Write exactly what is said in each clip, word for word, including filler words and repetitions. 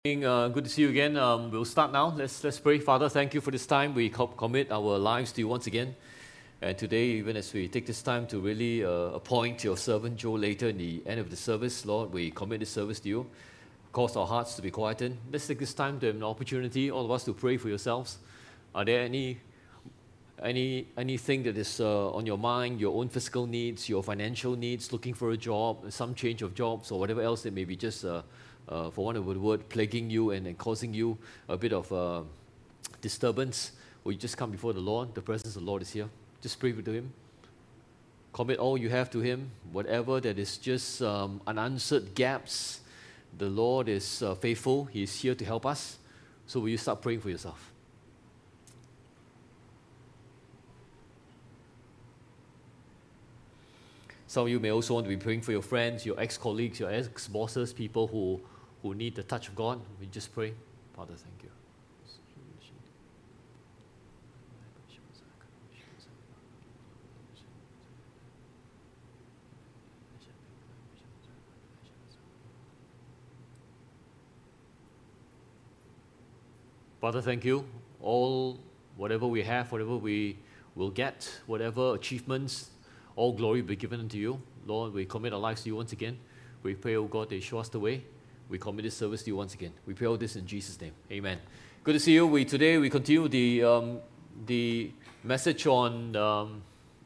Uh, good to see you again. Um, we'll start now. Let's let's pray. Father, thank you for this time. We co- commit our lives to you once again. And today, even as we take this time to really uh, appoint your servant Joe later in the end of the service, Lord, we commit this service to you. Cause our hearts to be quietened. Let's take this time to have an opportunity, all of us, to pray for yourselves. Are there any any anything that is uh, on your mind, your own physical needs, your financial needs, looking for a job, some change of jobs, or whatever else that may be just uh, Uh, for want of a word, plaguing you and, and causing you a bit of uh, disturbance, will you just come before the Lord? The presence of the Lord is here. Just pray to Him. Commit all you have to Him. Whatever that is just um, unanswered gaps, the Lord is uh, faithful. He is here to help us. So will you start praying for yourself? Some of you may also want to be praying for your friends, your ex-colleagues, your ex-bosses, people who, who need the touch of God. We just pray. Father, thank you. Father, thank you. All, whatever we have, whatever we will get, whatever achievements, all glory be given unto you. Lord, we commit our lives to you once again. We pray, oh God, that you show us the way. We commit this service to you once again. We pray all this in Jesus' name. Amen. Good to see you. We Today we continue the, um, the message on um,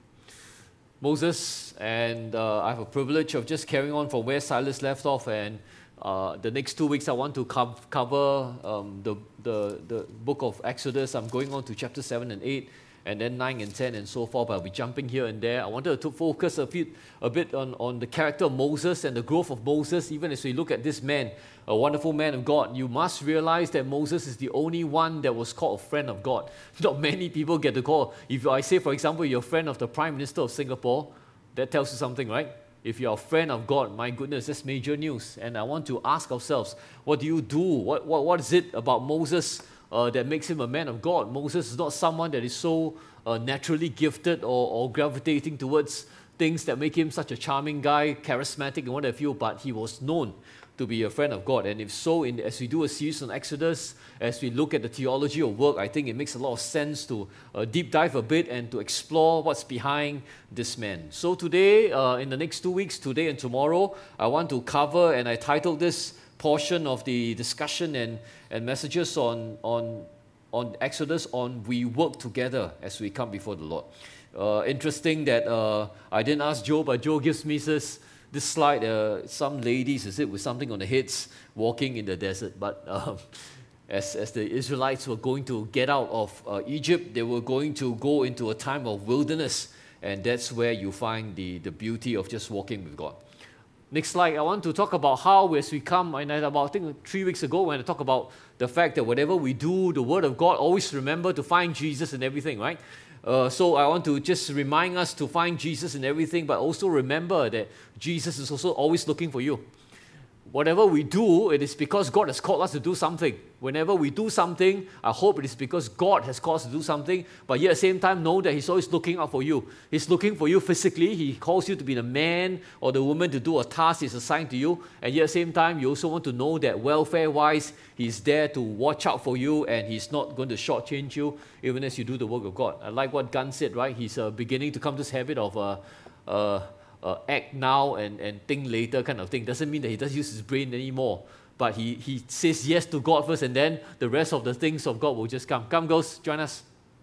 Moses. And uh, I have a privilege of just carrying on from where Silas left off. And uh, the next two weeks I want to co- cover um, the, the, the book of Exodus. I'm going on to chapter seven and eight. And then nine and ten and so forth, but I'll be jumping here and there. I wanted to focus a, few, a bit on, on the character of Moses and the growth of Moses, even as we look at this man, a wonderful man of God. You must realize that Moses is the only one that was called a friend of God. Not many people get to call. If I say, for example, you're a friend of the Prime Minister of Singapore, that tells you something, right? If you're a friend of God, my goodness, that's major news. And I want to ask ourselves, what do you do? What, what, what is it about Moses Uh, that makes him a man of God? Moses is not someone that is so uh, naturally gifted or, or gravitating towards things that make him such a charming guy, charismatic and what have you, but he was known to be a friend of God. And if so, in, as we do a series on Exodus, as we look at the theology of work, I think it makes a lot of sense to uh, deep dive a bit and to explore what's behind this man. So today, uh, in the next two weeks, today and tomorrow, I want to cover, and I titled this portion of the discussion and, and messages on, on, on Exodus on we work together as we come before the Lord. Uh, interesting that uh, I didn't ask Joe, but Joe gives me this, this slide, uh, some ladies, is it, with something on the heads walking in the desert. But um, as, as the Israelites were going to get out of uh, Egypt, they were going to go into a time of wilderness, and that's where you find the, the beauty of just walking with God. Next slide, I want to talk about how as we come, and about I think three weeks ago when I talked about the fact that whatever we do, the Word of God, always remember to find Jesus in everything, right? Uh, so I want to just remind us to find Jesus in everything, but also remember that Jesus is also always looking for you. Whatever we do, it is because God has called us to do something. Whenever we do something, I hope it is because God has called us to do something, but yet at the same time, know that He's always looking out for you. He's looking for you physically. He calls you to be the man or the woman to do a task He's assigned to you, and yet at the same time, you also want to know that welfare-wise, He's there to watch out for you, and He's not going to shortchange you, even as you do the work of God. I like what Gunn said, right? He's uh, beginning to come to this habit of uh, uh, Uh, act now and, and think later kind of thing. Doesn't mean that he doesn't use his brain anymore, but he, he says yes to God first, and then the rest of the things of God will just come. Come, girls, join us.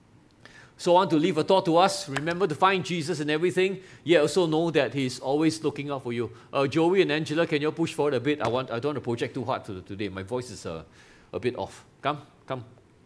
So I want to leave a thought to us. Remember to find Jesus in everything, yet also know that He's always looking out for you. Uh, Joey and Angela, can you push forward a bit? I want I don't want to project too hard to today. My voice is uh, a bit off. Come, come.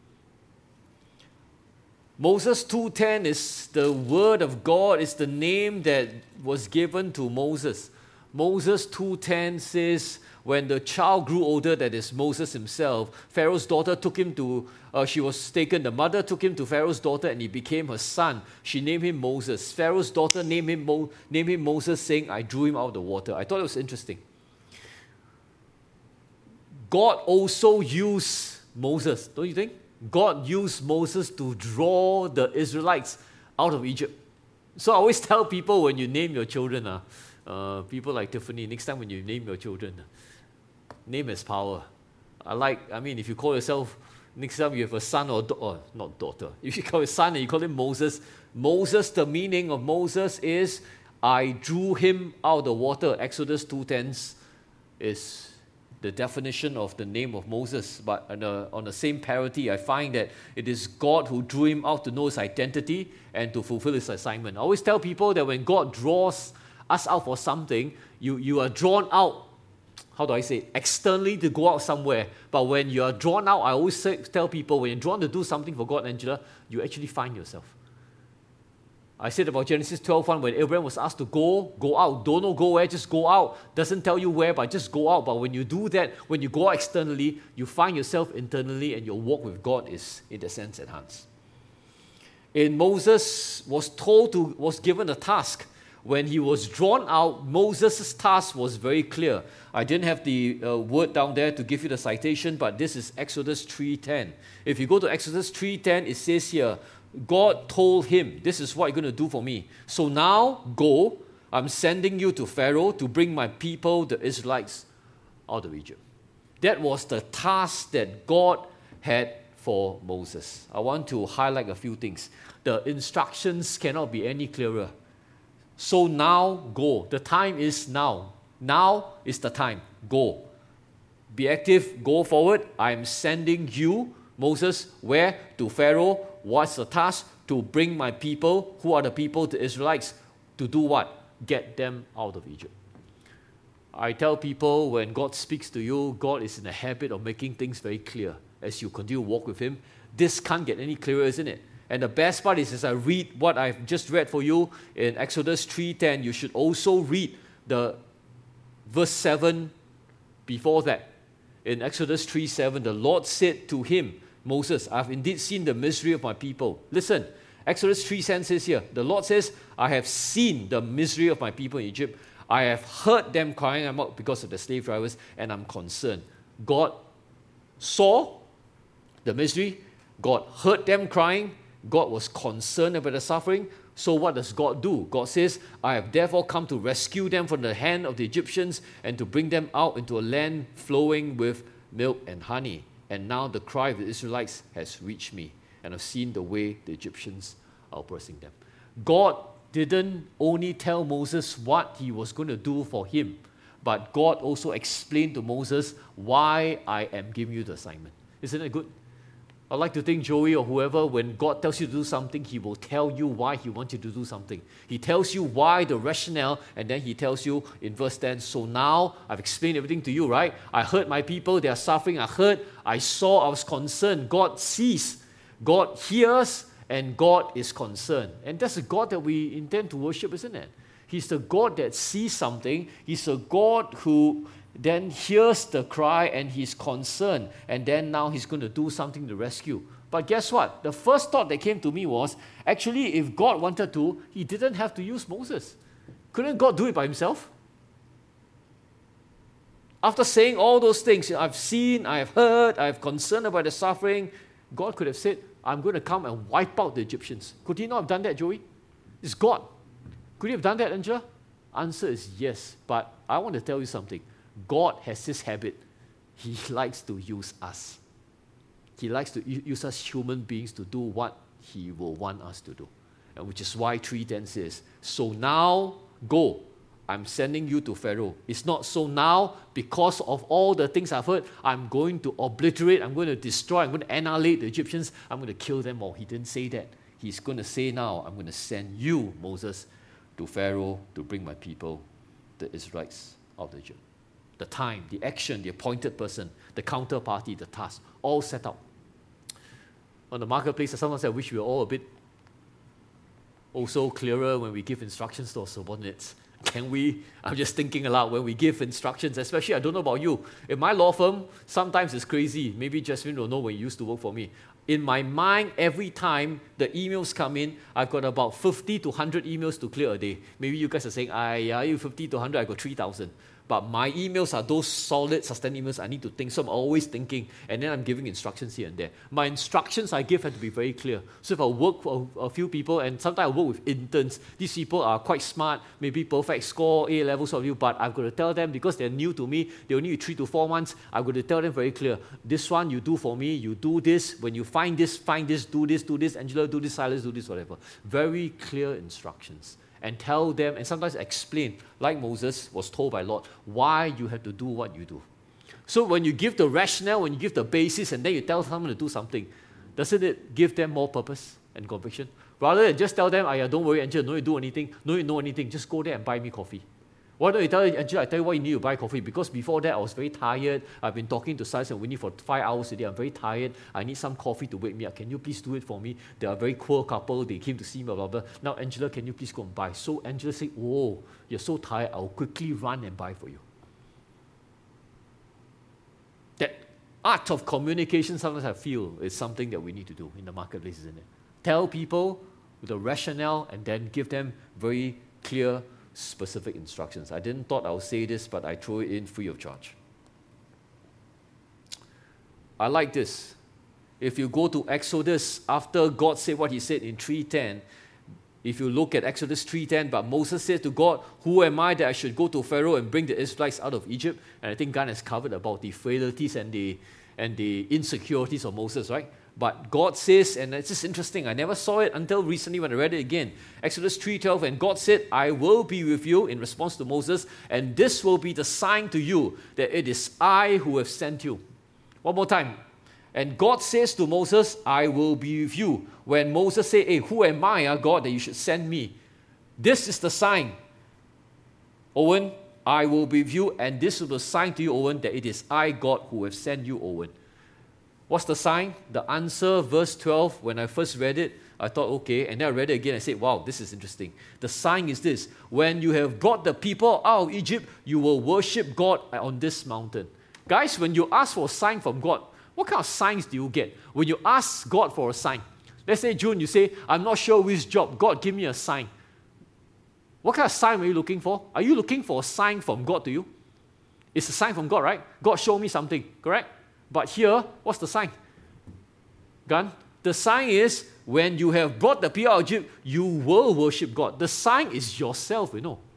Moses two ten is the word of God, is the name that was given to Moses. Moses two ten says, when the child grew older, that is Moses himself, Pharaoh's daughter took him to, uh, she was taken, the mother took him to Pharaoh's daughter and he became her son. She named him Moses. Pharaoh's daughter named him, Mo- named him Moses, saying, I drew him out of the water. I thought it was interesting. God also used Moses, don't you think? God used Moses to draw the Israelites out of Egypt. So I always tell people when you name your children, uh, uh, people like Tiffany, next time when you name your children, name has power. I like, I mean, if you call yourself, next time you have a son or, da- or not daughter, if you call a son and you call him Moses, Moses, the meaning of Moses is, I drew him out of the water. Exodus two ten is the definition of the name of Moses. But on the, on the same parity, I find that it is God who drew him out to know his identity and to fulfill his assignment. I always tell people that when God draws us out for something, you, you are drawn out, how do I say, externally to go out somewhere. But when you are drawn out, I always say, tell people, when you're drawn to do something for God, Angela, you actually find yourself. I said about Genesis twelve one, when Abraham was asked to go, go out. Don't know go where, just go out. Doesn't tell you where, but just go out. But when you do that, when you go out externally, you find yourself internally, and your walk with God is, in the sense, enhanced. And Moses was told to, was given a task. When he was drawn out, Moses' task was very clear. I didn't have the uh, word down there to give you the citation, but this is Exodus three ten. If you go to Exodus three ten, it says here, God told him, this is what you're going to do for me. So now, go, I'm sending you to Pharaoh to bring my people, the Israelites, out of Egypt. That was the task that God had for Moses. I want to highlight a few things. The instructions cannot be any clearer. So now, go. The time is now. Now is the time. Go. Be active, go forward. I'm sending you, Moses, where? To Pharaoh. What's the task? To bring my people, who are the people, the Israelites, to do what? Get them out of Egypt. I tell people, when God speaks to you, God is in the habit of making things very clear as you continue to walk with Him. This can't get any clearer, isn't it? And the best part is, as I read what I've just read for you in Exodus three ten, you should also read the verse seven before that. In Exodus three seven, the Lord said to him, Moses, I've indeed seen the misery of my people. Listen, Exodus three ten says here, the Lord says, I have seen the misery of my people in Egypt. I have heard them crying out because of the slave drivers, and I'm concerned. God saw the misery. God heard them crying. God was concerned about the suffering. So what does God do? God says, I have therefore come to rescue them from the hand of the Egyptians and to bring them out into a land flowing with milk and honey. And now the cry of the Israelites has reached me, and I've seen the way the Egyptians are oppressing them. God didn't only tell Moses what he was going to do for him, but God also explained to Moses why I am giving you the assignment. Isn't it good? I like to think Joey or whoever, when God tells you to do something, He will tell you why He wants you to do something. He tells you why, the rationale, and then He tells you in verse ten, so now I've explained everything to you, right? I heard my people, they are suffering. I heard, I saw, I was concerned. God sees, God hears, and God is concerned. And that's the God that we intend to worship, isn't it? He's the God that sees something. He's a God who then hears the cry and He's concerned, and then now He's going to do something to rescue. But guess what? The first thought that came to me was, actually, if God wanted to, He didn't have to use Moses. Couldn't God do it by Himself? After saying all those things, I've seen, I've heard, I've concerned about the suffering, God could have said, I'm going to come and wipe out the Egyptians. Could He not have done that, Joey? It's God. Could He have done that, Angela? Answer is yes. But I want to tell you something. God has this habit. He likes to use us. He likes to use us human beings to do what He will want us to do. And which is why three ten says, so now go. I'm sending you to Pharaoh. It's not so now, because of all the things I've heard, I'm going to obliterate, I'm going to destroy, I'm going to annihilate the Egyptians, I'm going to kill them all. He didn't say that. He's going to say now, I'm going to send you, Moses, to Pharaoh to bring my people, the Israelites, out of Egypt. The time, the action, the appointed person, the counterparty, the task, all set out. On the marketplace, sometimes I wish we were all a bit also clearer when we give instructions to our subordinates. Can we? I'm just thinking aloud when we give instructions, especially, I don't know about you. In my law firm, sometimes it's crazy. Maybe Jasmine will know when you used to work for me. In my mind, every time the emails come in, I've got about fifty to one hundred emails to clear a day. Maybe you guys are saying, I, yeah, you fifty to one hundred, I got three thousand. But my emails are those solid, sustained emails I need to think. So I'm always thinking, and then I'm giving instructions here and there. My instructions I give have to be very clear. So if I work for a, a few people, and sometimes I work with interns, these people are quite smart, maybe perfect score, A levels of you, but I've got to tell them, because they're new to me, they only need three to four months, I've got to tell them very clear, this one you do for me, you do this, when you find this, find this, do this, do this, Angela, do this, Silas, do this, whatever. Very clear instructions. And tell them, and sometimes explain, like Moses was told by Lord, why you have to do what you do. So when you give the rationale, when you give the basis, and then you tell someone to do something, doesn't it give them more purpose and conviction? Rather than just tell them, "Aya, don't worry, Angela, no need to do anything, no need to know anything, just go there and buy me coffee." Why don't you tell Angela, I tell you why you need to buy coffee? Because before that, I was very tired. I've been talking to Silas and Winnie for five hours a day. I'm very tired. I need some coffee to wake me up. Can you please do it for me? They are a very poor couple. They came to see me, blah, blah, blah. Now, Angela, can you please go and buy? So Angela said, "Oh, you're so tired. I'll quickly run and buy for you." That art of communication, sometimes I feel, is something that we need to do in the marketplace, isn't it? Tell people the rationale and then give them very clear, specific instructions. I didn't thought I would say this, but I throw it in free of charge. I like this. If you go to Exodus, after God said what he said in three ten, if you look at Exodus three ten, but Moses said to God, "Who am I that I should go to Pharaoh and bring the Israelites out of Egypt?" And I think God has covered about the frailties and the, and the insecurities of Moses, right? But God says, and it's just interesting, I never saw it until recently when I read it again. Exodus three twelve, and God said, "I will be with you," in response to Moses, "and this will be the sign to you that it is I who have sent you." One more time. And God says to Moses, "I will be with you." When Moses said, "Hey, who am I, uh, God, that you should send me?" This is the sign. Owen, "I will be with you, and this will be a sign to you, Owen, that it is I, God, who have sent you, Owen." What's the sign? The answer, verse twelve, when I first read it, I thought, okay, and then I read it again, I said, wow, this is interesting. The sign is this: when you have brought the people out of Egypt, you will worship God on this mountain. Guys, when you ask for a sign from God, what kind of signs do you get? When you ask God for a sign, let's say, June, you say, "I'm not sure which job, God, give me a sign." What kind of sign are you looking for? Are you looking for a sign from God to you? It's a sign from God, right? God, show me something, correct? But here, what's the sign? Gan? The sign is, when you have brought the people out of Egypt, you will worship God. The sign is yourself, you know.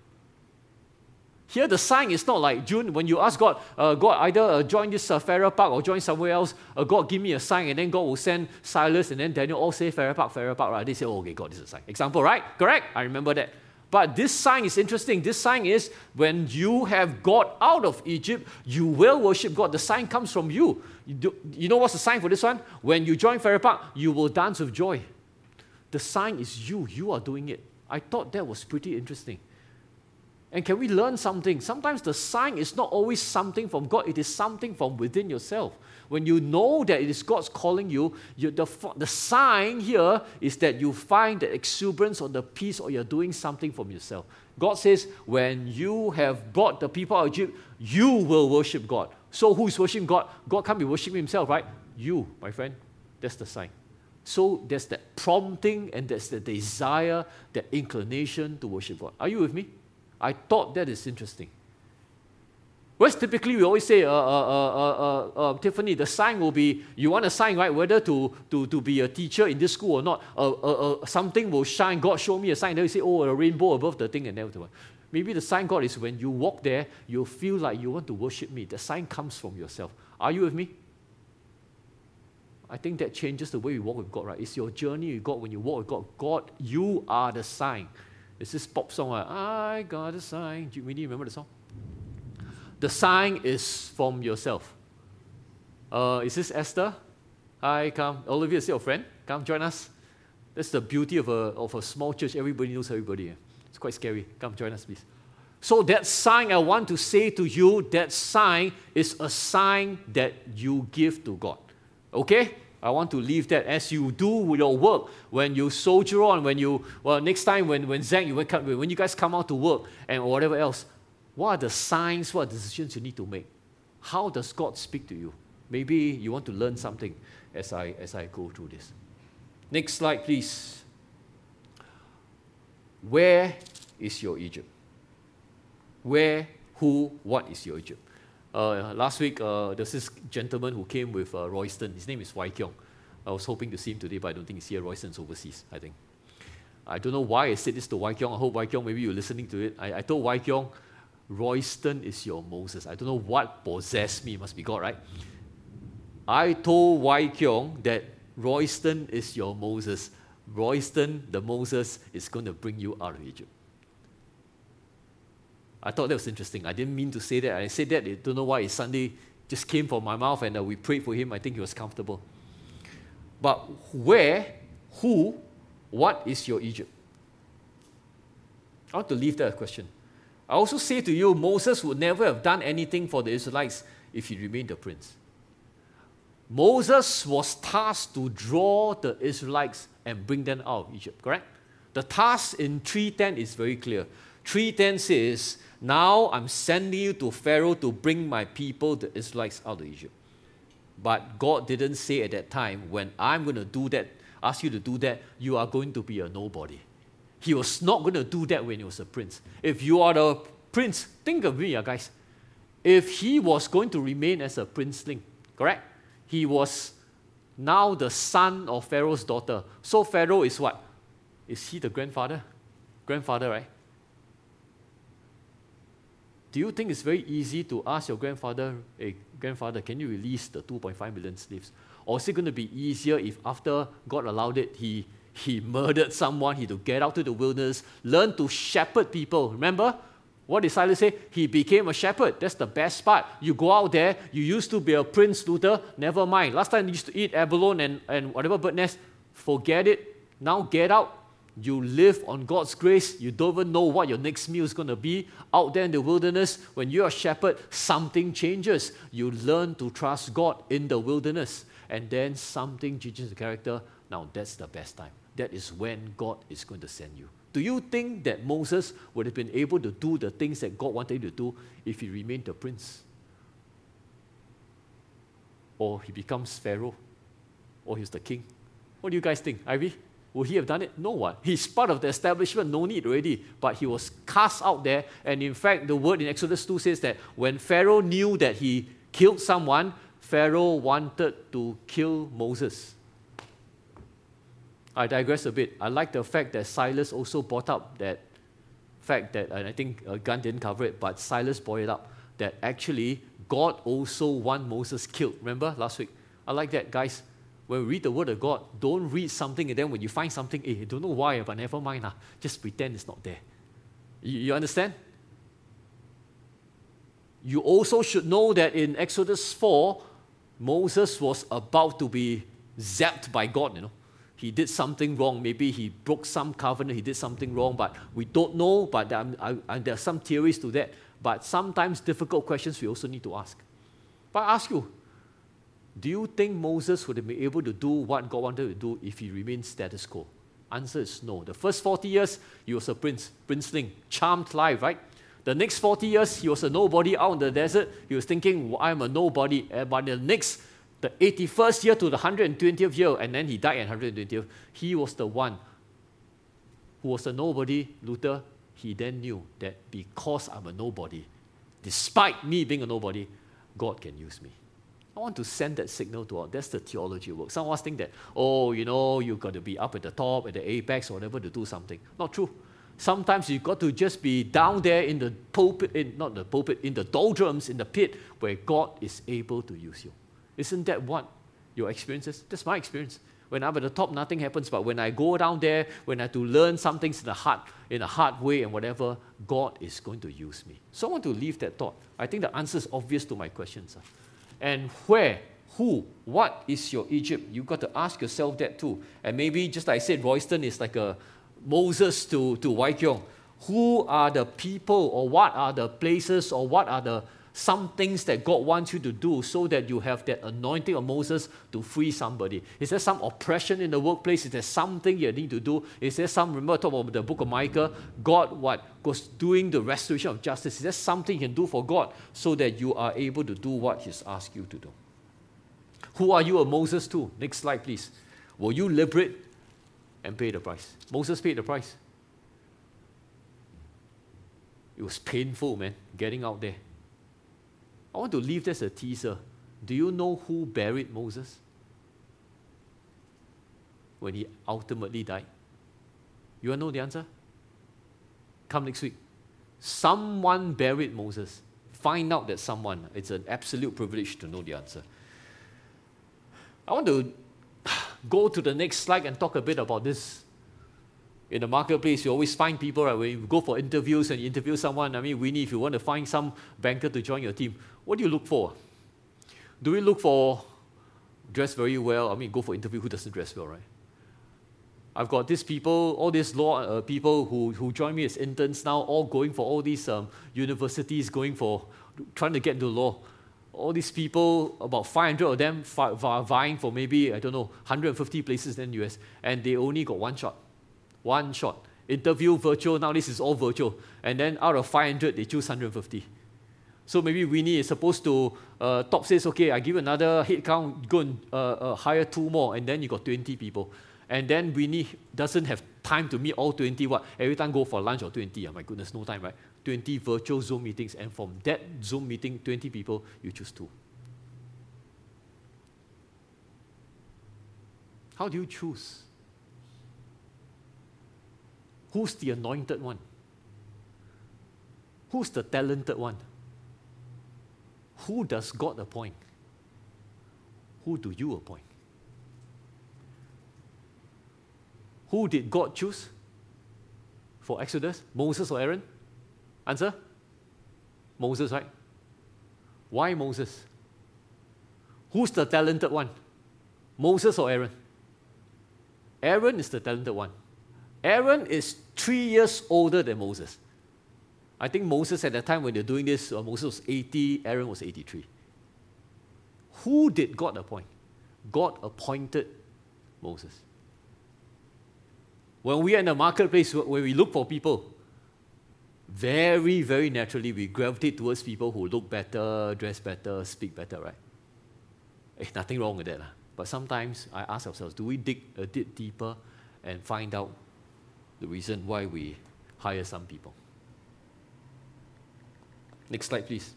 Here, the sign is not like, June, when you ask God, uh, God, either uh, join this uh, Farrer Park or join somewhere else, uh, God, give me a sign, and then God will send Silas and then Daniel all say Farrer Park, Farrer Park, right? They say, oh, okay, God, this is a sign. Example, right? Correct? I remember that. But this sign is interesting. This sign is, when you have got out of Egypt, you will worship God. The sign comes from you. You, do, you know what's the sign for this one? When you join Farrer Park, you will dance with joy. The sign is you. You are doing it. I thought that was pretty interesting. And can we learn something? Sometimes the sign is not always something from God. It is something from within yourself. When you know that it is God's calling you, you the, the sign here is that you find the exuberance or the peace, or you're doing something from yourself. God says, when you have brought the people out of Egypt, you will worship God. So who is worshiping God? God can't be worshiping himself, right? You, my friend. That's the sign. So there's that prompting, and there's the desire, that inclination to worship God. Are you with me? I thought that is interesting. Whereas typically we always say, uh, uh, uh, uh, uh, Tiffany, the sign will be, you want a sign, right? Whether to, to, to be a teacher in this school or not, uh, uh, uh, something will shine. God, show me a sign. Then you say, oh, a rainbow above the thing and everything. Maybe the sign, God, is when you walk there, you feel like you want to worship me. The sign comes from yourself. Are you with me? I think that changes the way we walk with God, right? It's your journey with God. When you walk with God, God, you are the sign. It's this pop song, like, I got a sign. Do you really remember the song? The sign is from yourself. Uh, is this Esther? Hi, come. Olivia, is your friend? Come join us. That's the beauty of a, of a small church. Everybody knows everybody. It's quite scary. Come join us, please. So that sign, I want to say to you, that sign is a sign that you give to God. Okay? I want to leave that as you do your work, when you soldier on, when you, well, next time when, when Zach, you wake up, when you guys come out to work and whatever else, what are the signs, what are the decisions you need to make? How does God speak to you? Maybe you want to learn something as I, as I go through this. Next slide, please. Where is your Egypt? Where, Who, what is your Egypt? Uh, last week, uh, there's this gentleman who came with uh, Royston. His name is Wai Kiong. I was hoping to see him today, but I don't think he's here. Royston's overseas, I think. I don't know why I said this to Wai Kiong. I hope Wai Kiong, maybe you're listening to it. I, I told Wai Kiong, Royston is your Moses. I don't know what possessed me. It must be God, right? I told Wai Kiong that Royston is your Moses. Royston, the Moses, is going to bring you out of Egypt. I thought that was interesting. I didn't mean to say that. I said that, I don't know why, it Sunday just came from my mouth, and uh, we prayed for him. I think he was comfortable. But where, who, what is your Egypt? I want to leave that question. I also say to you, Moses would never have done anything for the Israelites if he remained a prince. Moses was tasked to draw the Israelites and bring them out of Egypt, correct? The task in three ten is very clear. three ten says, now I'm sending you to Pharaoh to bring my people, the Israelites, out of Egypt. But God didn't say at that time, when I'm going to do that, ask you to do that, you are going to be a nobody. He was not going to do that when he was a prince. If you are the prince, think of me, guys. If he was going to remain as a princeling, correct? He was now the son of Pharaoh's daughter. So Pharaoh is what? Is he the grandfather? Grandfather, right? Do you think it's very easy to ask your grandfather, hey, grandfather, can you release the two point five million slaves? Or is it going to be easier if after God allowed it, he, he murdered someone, he had to get out to the wilderness, learn to shepherd people? Remember? What did Silas say? He became a shepherd. That's the best part. You go out there, you used to be a prince, Luther, never mind. Last time you used to eat abalone and, and whatever bird nest, forget it. Now get out. You live on God's grace. You don't even know what your next meal is going to be. Out there in the wilderness, when you're a shepherd, something changes. You learn to trust God in the wilderness. And then something changes the character. Now that's the best time. That is when God is going to send you. Do you think that Moses would have been able to do the things that God wanted him to do if he remained a prince? Or he becomes Pharaoh? Or he's the king? What do you guys think? Ivy? Would he have done it? No one. He's part of the establishment, no need already. But he was cast out there. And in fact, the word in Exodus two says that when Pharaoh knew that he killed someone, Pharaoh wanted to kill Moses. I digress a bit. I like the fact that Silas also brought up that fact that, and I think uh, Gunn didn't cover it, but Silas brought it up, that actually God also want Moses killed. Remember last week? I like that, guys. When we read the word of God, don't read something and then when you find something, eh, I don't know why, but never mind. Ah, just pretend it's not there. You, you understand? You also should know that in Exodus four, Moses was about to be zapped by God, you know. He did something wrong. Maybe he broke some covenant. He did something wrong, but we don't know. But there are, I, there are some theories to that. But sometimes difficult questions we also need to ask. But I ask you, do you think Moses would have been able to do what God wanted to do if he remained status quo? Answer is no. The first forty years, he was a prince, princeling, charmed life, right? The next forty years, he was a nobody out in the desert. He was thinking, well, I'm a nobody. But the next The eighty-first year to the one hundred twentieth year, and then he died at one hundred twentieth, he was the one who was a nobody, Luther. He then knew that because I'm a nobody, despite me being a nobody, God can use me. I want to send that signal to all. That's the theology work. Some of us think that, oh, you know, you've got to be up at the top, at the apex, or whatever to do something. Not true. Sometimes you've got to just be down there in the pulpit, in, not the pulpit, in the doldrums, in the pit, where God is able to use you. Isn't that what your experience is? That's my experience. When I'm at the top, nothing happens. But when I go down there, when I have to learn some things in the hard, in a hard way and whatever, God is going to use me. So I want to leave that thought. I think the answer is obvious to my questions. And where, who, what is your Egypt? You've got to ask yourself that too. And maybe, just like I said, Royston is like a Moses to, to Wai Kiong. Who are the people, or what are the places, or what are the some things that God wants you to do so that you have that anointing of Moses to free somebody? Is there some oppression in the workplace? Is there something you need to do? Is there some, remember talk about the book of Micah, God what? Was doing the restoration of justice. Is there something you can do for God so that you are able to do what He's asked you to do? Who are you a Moses to? Next slide, please. Will you liberate and pay the price? Moses paid the price. It was painful, man, getting out there. I want to leave this as a teaser. Do you know who buried Moses when he ultimately died? You want to know the answer? Come next week. Someone buried Moses. Find out that someone. It's an absolute privilege to know the answer. I want to go to the next slide and talk a bit about this. In the marketplace, you always find people, right? When you go for interviews and you interview someone, I mean, Winnie, if you want to find some banker to join your team, what do you look for? Do we look for dress very well? I mean, go for interview, who doesn't dress well, right? I've got these people, all these law uh, people who, who join me as interns now, all going for all these um, universities, going for, trying to get into law. All these people, about five hundred of them, fi- vi- vying for maybe, I don't know, one hundred fifty places in the U S, and they only got one shot. One shot. Interview, virtual, now this is all virtual. And then out of five hundred, they choose one hundred fifty. So maybe Winnie is supposed to, uh, top says, okay, I give another head count, go and uh, uh, hire two more, and then you got twenty people. And then Winnie doesn't have time to meet all twenty. What? Every time go for lunch or twenty. Oh my goodness, no time, right? twenty virtual Zoom meetings. And from that Zoom meeting, twenty people, you choose two. How do you choose? Who's the anointed one? Who's the talented one? Who does God appoint? Who do you appoint? Who did God choose for Exodus? Moses or Aaron? Answer? Moses, right? Why Moses? Who's the talented one? Moses or Aaron? Aaron is the talented one. Aaron is three years older than Moses. I think Moses at the time when they're doing this, uh, Moses was eighty, Aaron was eighty-three. Who did God appoint? God appointed Moses. When we are in the marketplace, when we look for people, very, very naturally we gravitate towards people who look better, dress better, speak better, right? There's nothing wrong with that. But sometimes I ask ourselves, do we dig a bit deeper and find out the reason why we hire some people? Next slide, please.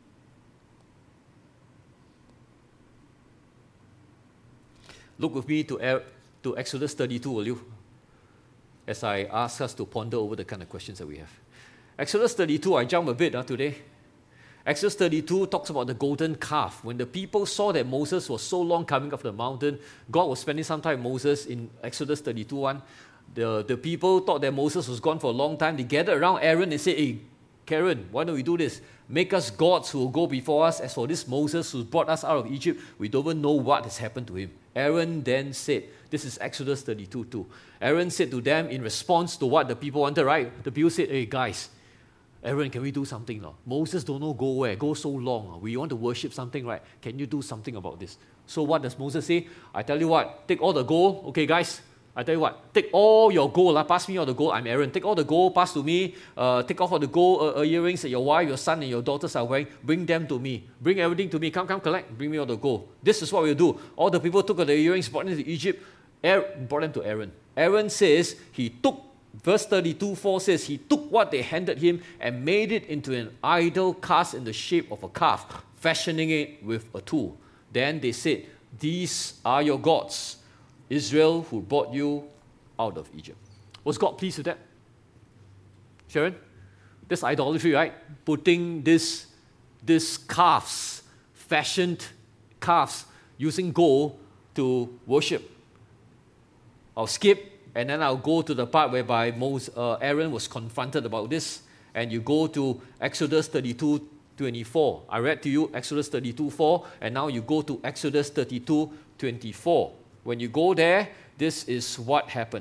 Look with me to, to Exodus thirty-two, will you? As I ask us to ponder over the kind of questions that we have. Exodus thirty-two, I jump a bit uh, today. Exodus thirty-two talks about the golden calf. When the people saw that Moses was so long coming up the mountain, God was spending some time with Moses in Exodus thirty-two one. The, the people thought that Moses was gone for a long time. They gathered around Aaron and said, hey, Karen, why don't we do this? Make us gods who will go before us. As for this Moses who brought us out of Egypt, we don't even know what has happened to him. Aaron then said, this is Exodus thirty-two two. Aaron said to them in response to what the people wanted, right? The people said, hey guys, Aaron, can we do something now? Moses don't know go where, go so long. We want to worship something, right? Can you do something about this? So what does Moses say? I tell you what, take all the gold. Okay guys, I tell you what, take all your gold, uh, pass me all the gold, I'm Aaron. Take all the gold, pass to me, uh, take off all the gold uh, earrings that your wife, your son and your daughters are wearing, bring them to me. Bring everything to me, come, come, collect, bring me all the gold. This is what we'll do. All the people took all the earrings, brought them to Egypt, Aaron, brought them to Aaron. Aaron says he took, verse thirty-two four says, he took what they handed him and made it into an idol cast in the shape of a calf, fashioning it with a tool. Then they said, these are your gods, Israel, who brought you out of Egypt. Was God pleased with that? Sharon? That's idolatry, right? Putting this, this calves, fashioned calves, using gold to worship. I'll skip, and then I'll go to the part whereby Moses, uh, Aaron was confronted about this, and you go to Exodus thirty-two twenty-four. I read to you Exodus thirty-two four, and now you go to Exodus thirty-two twenty-four. When you go there, this is what happened.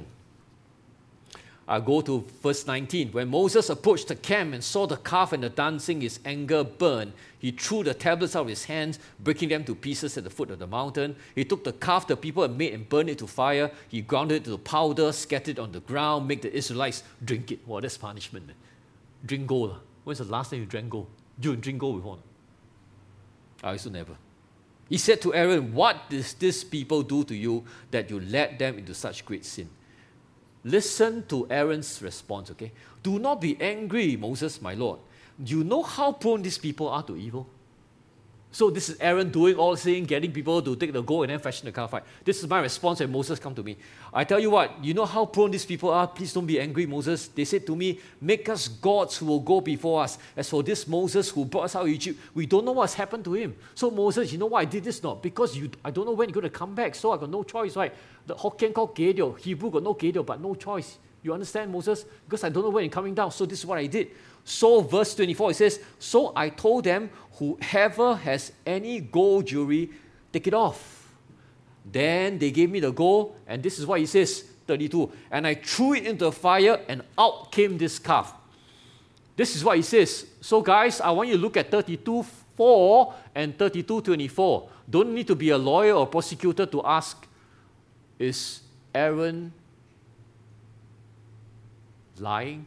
I go to verse nineteen. When Moses approached the camp and saw the calf and the dancing, his anger burned. He threw the tablets out of his hands, breaking them to pieces at the foot of the mountain. He took the calf the people had made and burned it to fire. He ground it to powder, scattered it on the ground, make the Israelites drink it. Wow, that's punishment, man. Drink gold. When's the last time you drank gold? You drink gold before? I used to never. He said to Aaron, what does this people do to you that you led them into such great sin? listen to Aaron's response, okay? Do not be angry, Moses, my Lord. You know how prone these people are to evil? So this is Aaron doing all saying, getting people to take the gold and then fashion the calf, right? This is my response when Moses come to me. I tell you what, you know how prone these people are? Please don't be angry, Moses. They said to me, make us gods who will go before us. As for this Moses who brought us out of Egypt, we don't know what's happened to him. So Moses, you know why I did this not? Because you, I don't know when you're going to come back, so I got no choice, right? The Hokkien called Gedio. Hebrew got no Gedio, but no choice. You understand, Moses? Because I don't know when you're coming down, so this is what I did. So verse twenty-four, it says, so I told them, whoever has any gold jewelry, take it off. Then they gave me the gold, and this is what he says, thirty-two. And I threw it into the fire, and out came this calf. This is what he says. So guys, I want you to look at thirty-two four and thirty-two twenty-four. Don't need to be a lawyer or prosecutor to ask, is Aaron lying?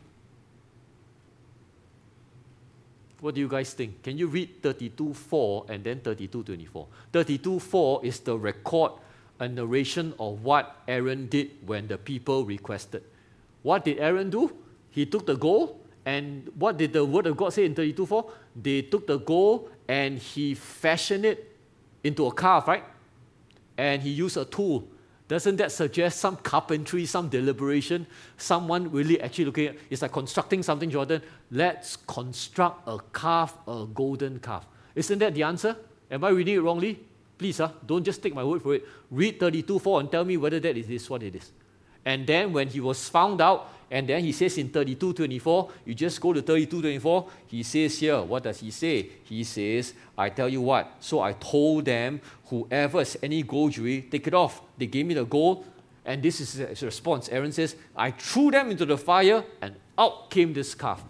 What do you guys think? Can you read thirty-two four and then thirty-two twenty-four? thirty-two four is the record, a narration of what Aaron did when the people requested. What did Aaron do? He took the gold, and what did the word of God say in thirty-two four? They took the gold and he fashioned it into a calf, right? And he used a tool. Doesn't that suggest some carpentry, some deliberation? Someone really actually looking at, it's like constructing something, Jordan. Let's construct a calf, a golden calf. Isn't that the answer? Am I reading it wrongly? Please, huh? Don't just take my word for it. Read thirty-two four and tell me whether that is what it is. And then when he was found out, and then he says in thirty-two twenty-four, you just go to thirty-two twenty-four, he says here, what does he say? He says, I tell you what, so I told them, whoever has any gold jewelry, take it off. They gave me the gold, and this is his response. Aaron says, I threw them into the fire, and out came this calf.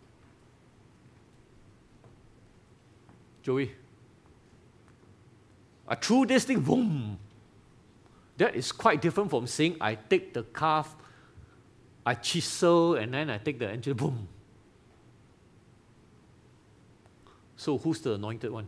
Joey, I threw this thing, boom. That is quite different from saying, I take the calf, I chisel, and then I take the engine, boom. So who's the anointed one?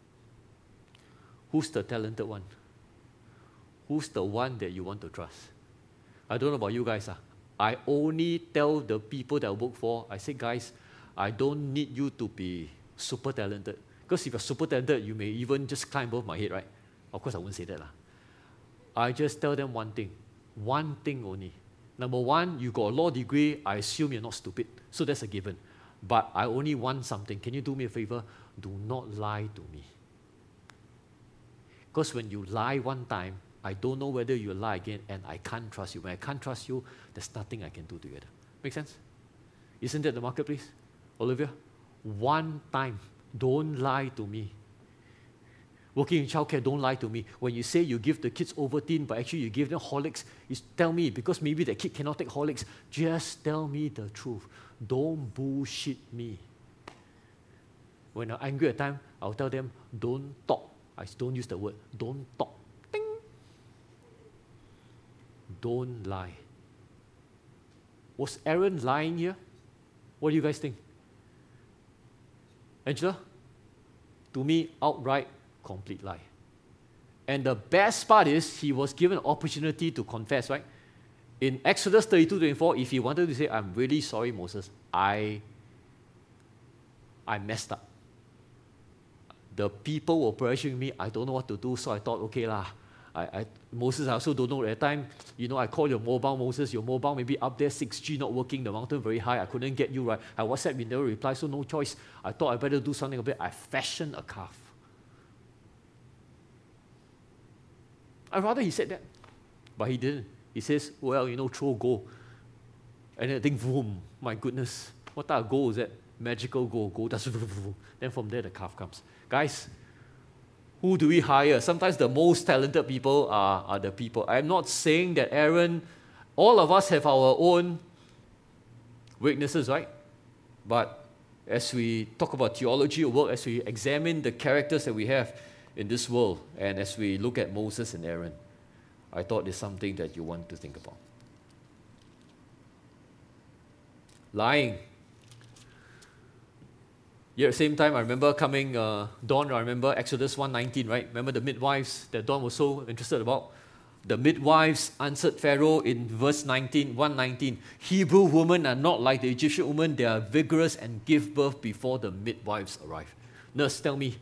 Who's the talented one? Who's the one that you want to trust? I don't know about you guys. Uh. I only tell the people that I work for, I say, guys, I don't need you to be super talented. Because if you're super talented, you may even just climb above my head, right? Of course, I won't say that. Uh. I just tell them one thing. One thing only. Number one, you got a law degree, I assume you're not stupid. So that's a given. But I only want something. Can you do me a favor? Do not lie to me. Because when you lie one time, I don't know whether you lie again, and I can't trust you. When I can't trust you, there's nothing I can do together. Make sense? Isn't that the marketplace? Olivia? One time, don't lie to me. Working in childcare, don't lie to me. When you say you give the kids Ovaltine, but actually you give them Horlicks, you tell me, because maybe the kid cannot take Horlicks, just tell me the truth. Don't bullshit me. When I'm angry at time, I'll tell them, don't talk. I don't use the word, don't talk. Ding. Don't lie. Was Aaron lying here? What do you guys think? Angela? To me, outright, complete lie. And the best part is, he was given an opportunity to confess, right? In Exodus thirty-two twenty-four, if he wanted to say, I'm really sorry, Moses, I, I messed up. The people were pressuring me, I don't know what to do, so I thought, okay lah, I, I, Moses, I also don't know at the time, you know, I called your mobile, Moses, your mobile maybe up there, six G not working, the mountain very high, I couldn't get you right. I WhatsApp, you never reply, so no choice. I thought I better do something about it. I fashioned a calf. I'd rather he said that, but he didn't. He says, well, you know, throw gold. And then I think, boom, my goodness, what type of gold is that? Magical gold, gold does boom. Then from there the calf comes. Guys, who do we hire? Sometimes the most talented people are, are the people. I'm not saying that Aaron, all of us have our own weaknesses, right? But as we talk about theology or work, as we examine the characters that we have in this world, and as we look at Moses and Aaron, I thought it's something that you want to think about. Lying. Yet at the same time, I remember coming, uh, Dawn, I remember Exodus one nineteen, right? Remember the midwives that Dawn was so interested about? The midwives answered Pharaoh in verse nineteen, one nineteen, Hebrew women are not like the Egyptian women, they are vigorous and give birth before the midwives arrive. Nurse, tell me,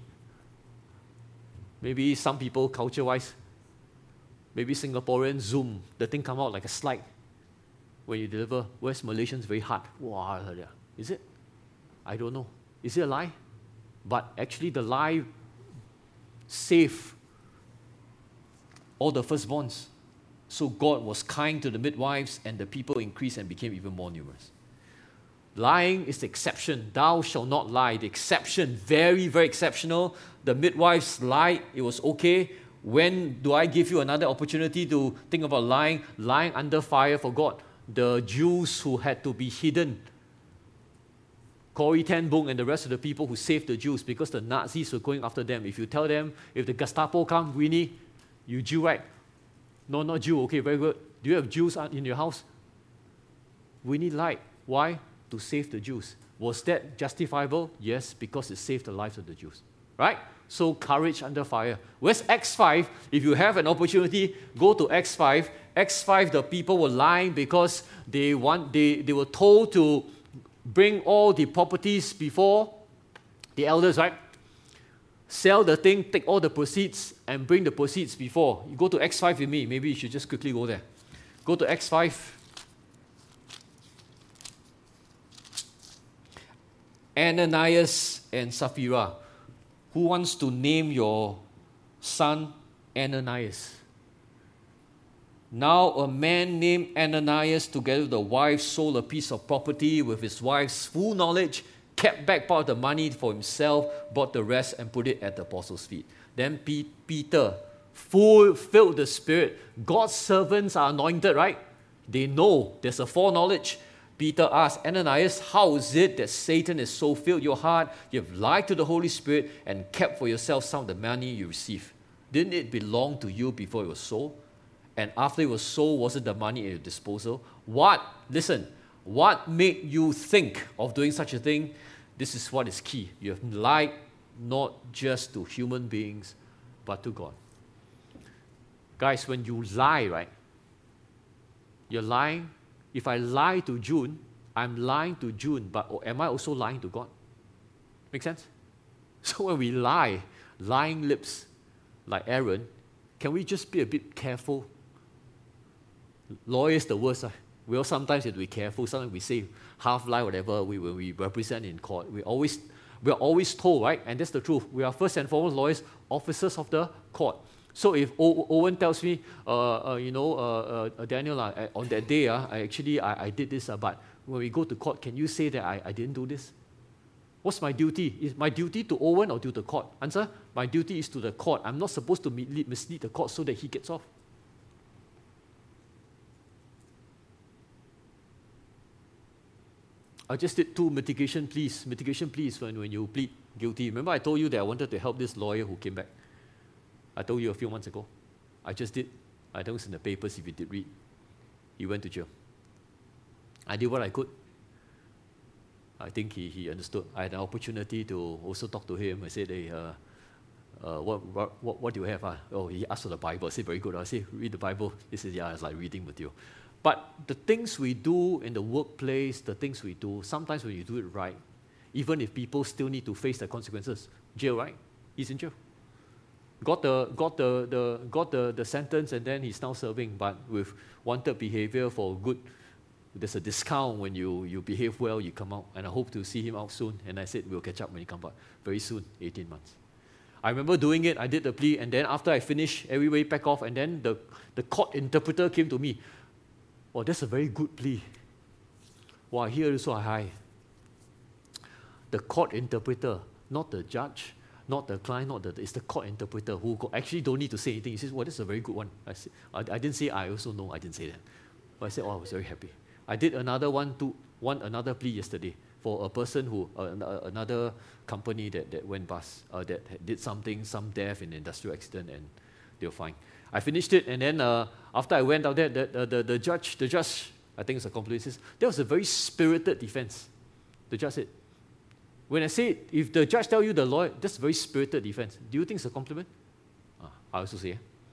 maybe some people culture-wise, maybe Singaporeans, Zoom, the thing come out like a slide when you deliver. Whereas Malaysians, very hard. Wow, is it? I don't know. Is it a lie? But actually the lie saved all the firstborns. So God was kind to the midwives, and the people increased and became even more numerous. Lying is the exception. Thou shalt not lie. The exception, very, very exceptional. The midwives lied. It was okay. When do I give you another opportunity to think about lying? Lying under fire for God. The Jews who had to be hidden, Corrie ten Boom and the rest of the people who saved the Jews because the Nazis were going after them. If you tell them, if the Gestapo come, Winnie, you Jew, right? No, not Jew. Okay, very good. Do you have Jews in your house? Winnie lied. Why? To save the Jews. Was that justifiable? Yes, because it saved the lives of the Jews. Right? So courage under fire. Where's Acts five? If you have an opportunity, go to Acts five. Acts five, the people were lying because they want they, they were told to bring all the properties before the elders, right? Sell the thing, take all the proceeds, and bring the proceeds before. You go to Acts five with me. Maybe you should just quickly go there. Go to Acts five. Ananias and Sapphira. Who wants to name your son Ananias? Now a man named Ananias, together with the wife, sold a piece of property with his wife's full knowledge, kept back part of the money for himself, bought the rest, and put it at the apostles' feet. Then P- Peter, full, filled with the Spirit. God's servants are anointed, right? They know there's a foreknowledge. Peter asked, Ananias, how is it that Satan has so filled your heart? You have lied to the Holy Spirit and kept for yourself some of the money you received. Didn't it belong to you before it was sold? And after it was sold, wasn't the money at your disposal? What, listen, what made you think of doing such a thing? This is what is key. You have lied not just to human beings, but to God. Guys, when you lie, right, you're lying. If I lie to June, I'm lying to June, but am I also lying to God? Make sense? So when we lie, lying lips, like Aaron, can we just be a bit careful? Lawyers, the worst. Uh. We all sometimes have to be careful. Sometimes we say half lie, whatever, we, when we represent in court. We always, we're always told, right? And that's the truth. We are first and foremost lawyers, officers of the court. So if o- Owen tells me, uh, uh, you know, uh, uh, Daniel, uh, on that day, uh, I actually I, I did this, uh, but when we go to court, can you say that I, I didn't do this? What's my duty? Is my duty to Owen or to the court? Answer, my duty is to the court. I'm not supposed to mislead, mislead the court so that he gets off. I just did two mitigation pleas. Mitigation pleas when, when you plead guilty. Remember I told you that I wanted to help this lawyer who came back? I told you a few months ago. I just did. I think it's in the papers if you did read. He went to jail. I did what I could. I think he, he understood. I had an opportunity to also talk to him. I said, hey, uh, uh, what, what, what, what do you have? Uh? Oh, he asked for the Bible. I said, very good. I said, read the Bible. He said, yeah, it's like reading with you. But the things we do in the workplace, the things we do, sometimes when you do it right, even if people still need to face the consequences, jail, right? He's in jail. Got the got the, the got the, the sentence, and then he's now serving, but with wanted behavior for good. There's a discount when you, you behave well, you come out, and I hope to see him out soon. And I said we'll catch up when he comes back very soon, eighteen months. I remember doing it. I did the plea, and then after I finished, everybody back off, and then the, the court interpreter came to me. Oh, that's a very good plea. Wow, here also high. The court interpreter, not the judge, not the client, not the, it's the court interpreter who actually don't need to say anything. He says, well, that's a very good one. I, said, I, I didn't say I also know, I didn't say that. But I said, oh, I was very happy. I did another one, two, one another plea yesterday for a person who, uh, another company that, that went bust, uh, that did something, some death in an industrial accident, and they were fine. I finished it, and then uh, after I went out there, the, the, the, the judge, the judge, I think it's a compliment, says, that was a very spirited defense. The judge said, when I say, if the judge tell you the lawyer, that's a very spirited defense, do you think it's a compliment? Ah, I also say,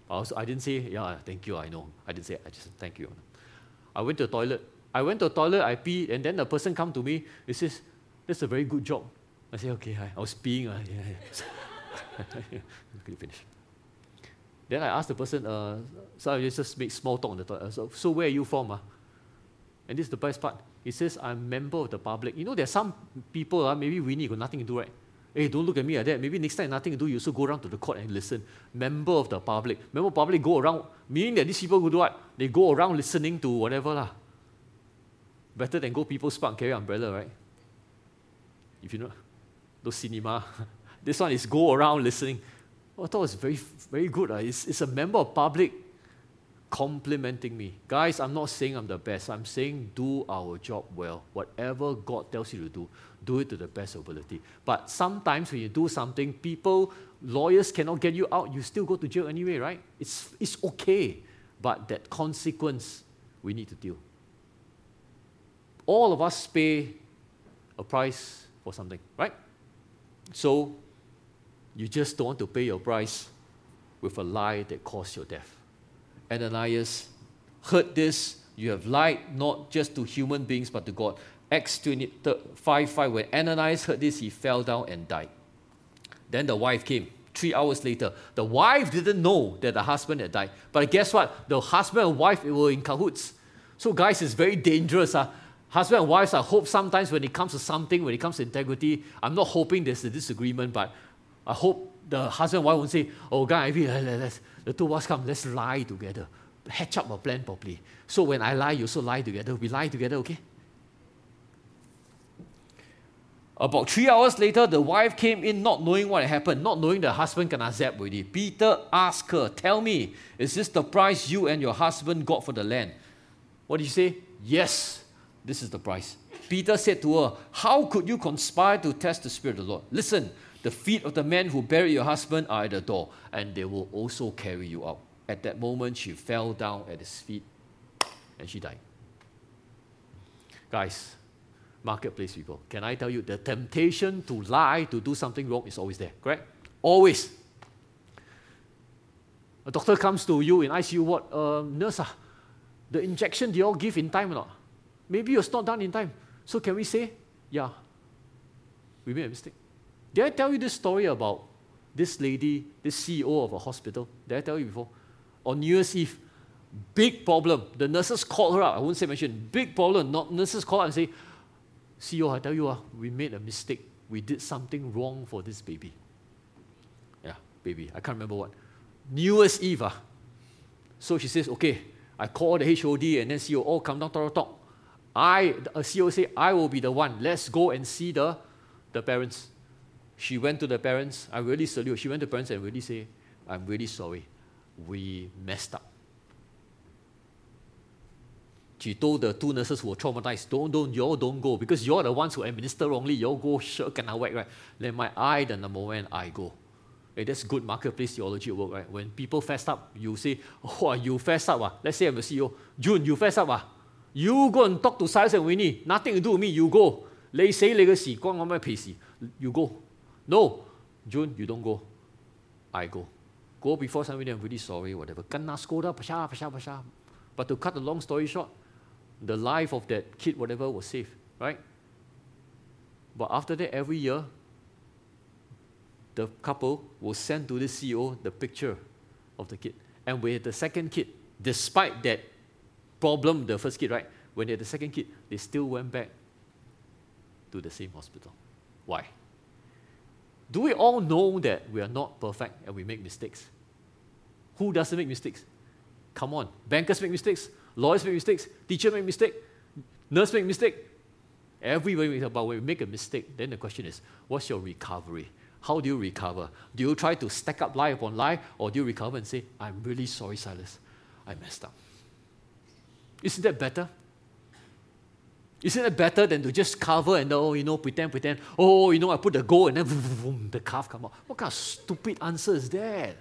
I, also, I didn't say, yeah, thank you, I know. I didn't say, I just said, thank you. I went to the toilet. I went to the toilet, I peed, and then the person come to me, he says, that's a very good job. I say, okay, I, I was peeing. Uh, yeah, yeah. Could you finish? Then I asked the person, uh, so I just make small talk on the toilet. So, so where are you from? Uh? And this is the best part. He says, I'm a member of the public. You know, there's some people, uh, maybe Winnie got nothing to do, right? Hey, don't look at me like that. Maybe next time nothing to do, you also go around to the court and listen. Member of the public. Member of the public go around, meaning that these people who do what? They go around listening to whatever lah. Better than go people's park and carry umbrella, right? If you know, those cinema. This one is go around listening. Oh, I thought it was very, very good. Uh. It's, it's a member of public complimenting me. Guys, I'm not saying I'm the best. I'm saying do our job well. Whatever God tells you to do, do it to the best ability. But sometimes when you do something, people, lawyers cannot get you out. You still go to jail anyway, right? It's, it's okay. But that consequence, we need to deal. All of us pay a price for something, right? So, you just don't want to pay your price with a lie that caused your death. Ananias heard this. You have lied not just to human beings but to God. Acts twenty-five five, when Ananias heard this, he fell down and died. Then the wife came three hours later. The wife didn't know that the husband had died. But guess what? The husband and wife were in cahoots. So guys, it's very dangerous. Huh? Husband and wives, I hope sometimes when it comes to something, when it comes to integrity, I'm not hoping there's a disagreement, but I hope the husband and wife won't say, oh, guy, let's, the two of us come, let's lie together. Hatch up a plan properly. So when I lie, you also lie together. We lie together, okay? About three hours later, the wife came in not knowing what had happened, not knowing the husband can zap already. Peter asked her, tell me, is this the price you and your husband got for the land? What did you say? Yes, this is the price. Peter said to her, how could you conspire to test the Spirit of the Lord? Listen, the feet of the men who buried your husband are at the door, and they will also carry you out. At that moment, she fell down at his feet, and she died. Guys, marketplace people, can I tell you, the temptation to lie, to do something wrong is always there, correct? Always. A doctor comes to you in I C U ward, uh, nurse, ah, the injection do you all give in time or not? Maybe it's not done in time. So can we say, yeah, we made a mistake? Did I tell you this story about this lady, this C E O of a hospital? Did I tell you before? On New Year's Eve, big problem. The nurses called her up. I won't say mention. Big problem. Not nurses call up and say, C E O, I tell you, uh, we made a mistake. We did something wrong for this baby. Yeah, baby. I can't remember what. New Year's Eve. Uh. So she says, okay, I call the H O D and then C E O, oh, come down, talk, talk. I, a C E O say, I will be the one. Let's go and see the, the parents. She went to the parents. I really salute. She went to the parents and really say, I'm really sorry. We messed up. She told the two nurses who were traumatized, don't, don't, you all don't go, because you're the ones who administer wrongly. You all go, sure, can I whack, right? Then my I, the number one, I go. Hey, that's good marketplace theology work, right? When people fess up, you say, oh, you fess up. Ah. Let's say I'm the C E O. June, you fess up. Ah. You go and talk to Silas and Winnie. Nothing to do with me. You go. You go. No. June, you don't go. I go. Go before somebody, I'm really sorry, whatever. Kena skoda, pasha, pasha, pasha. But to cut the long story short, the life of that kid, whatever, was saved, right? But after that, every year, the couple will send to the C E O the picture of the kid. And with the second kid, despite that problem, the first kid, right? When they had the second kid, they still went back to the same hospital. Why? Do we all know that we are not perfect and we make mistakes? Who doesn't make mistakes? Come on. Bankers make mistakes. Lawyers make mistakes. Teachers make mistakes. Nurses make mistakes. Everybody makes mistakes. But when we make a mistake, then the question is, what's your recovery? How do you recover? Do you try to stack up lie upon lie, or do you recover and say, I'm really sorry, Silas. I messed up. Isn't that better? Isn't it better than to just cover and, oh, you know, pretend, pretend, oh, you know, I put the gold and then vroom, vroom, vroom, the calf come out. What kind of stupid answer is that?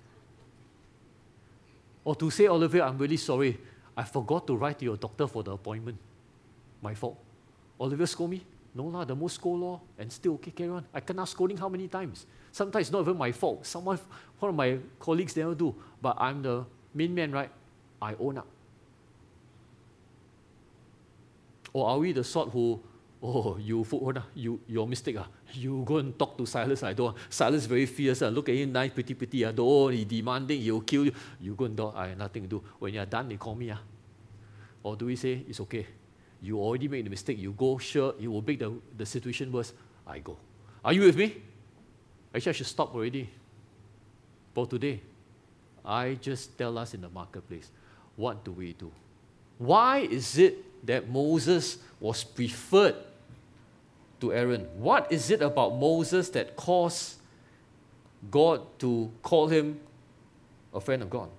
Or to say, Oliver, I'm really sorry. I forgot to write to your doctor for the appointment. My fault. Oliver scold me. No lah, the most scold lor, and still okay, carry on. I kena scolding how many times? Sometimes it's not even my fault. Someone, one of my colleagues never do, but I'm the main man, right? I own up. Or are we the sort who, oh, you you your mistake, ah. You go and talk to Silas. I don't. Silas very fierce. Ah. Look at him, nice, pretty, pretty. Ah. Oh, he demanding, he'll kill you. You go and do. I have nothing to do. When you're done, they call me. Ah. Or do we say it's okay? You already made the mistake. You go, sure, it will make the, the situation worse. I go. Are you with me? Actually, I should stop already. For today, I just tell us in the marketplace, what do we do? Why is it that Moses was preferred to Aaron? What is it about Moses that caused God to call him a friend of God?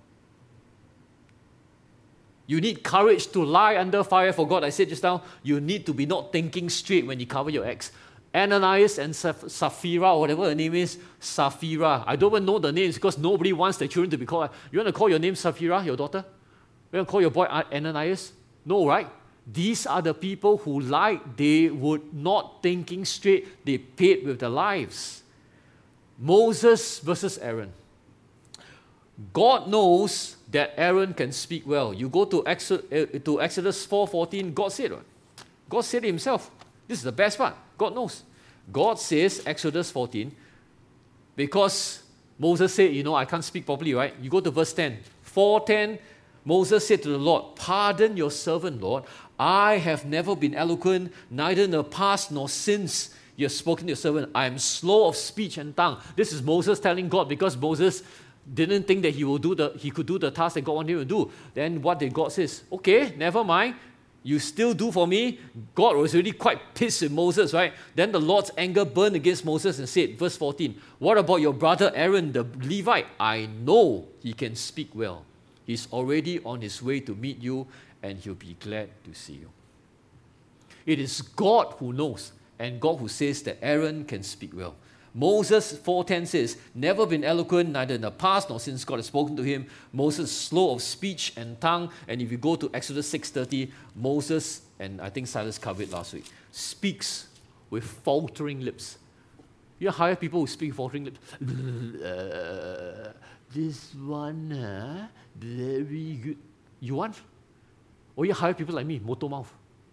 You need courage to lie under fire for God. I said just now, you need to be not thinking straight when you cover your ex. Ananias and Sapphira, or whatever her name is, Sapphira. I don't even know the names because nobody wants their children to be called. You want to call your name Sapphira, your daughter? You want to call your boy Ananias? No, right? These are the people who lied. They were not thinking straight. They paid with their lives. Moses versus Aaron. God knows that Aaron can speak well. You go to Exodus four fourteen, God said it. God said it himself. This is the best part. God knows. God says, Exodus fourteen, because Moses said, you know, I can't speak properly, right? You go to verse ten. four ten, Moses said to the Lord, pardon your servant, Lord. I have never been eloquent, neither in the past nor since you have spoken to your servant. I am slow of speech and tongue. This is Moses telling God, because Moses didn't think that he will do the he could do the task that God wanted him to do. Then what did God say? Okay, never mind. You still do for me. God was really quite pissed with Moses, right? Then the Lord's anger burned against Moses and said, verse fourteen, what about your brother Aaron, the Levite? I know he can speak well. He's already on his way to meet you, and he'll be glad to see you. It is God who knows, and God who says that Aaron can speak well. Moses four ten says, never been eloquent, neither in the past nor since God has spoken to him. Moses slow of speech and tongue. And if you go to Exodus six thirty, Moses, and I think Silas covered last week, speaks with faltering lips. You hire people who speak faltering lips. Uh, this one, uh, very good. You want? Or you hire people like me, motor mouth.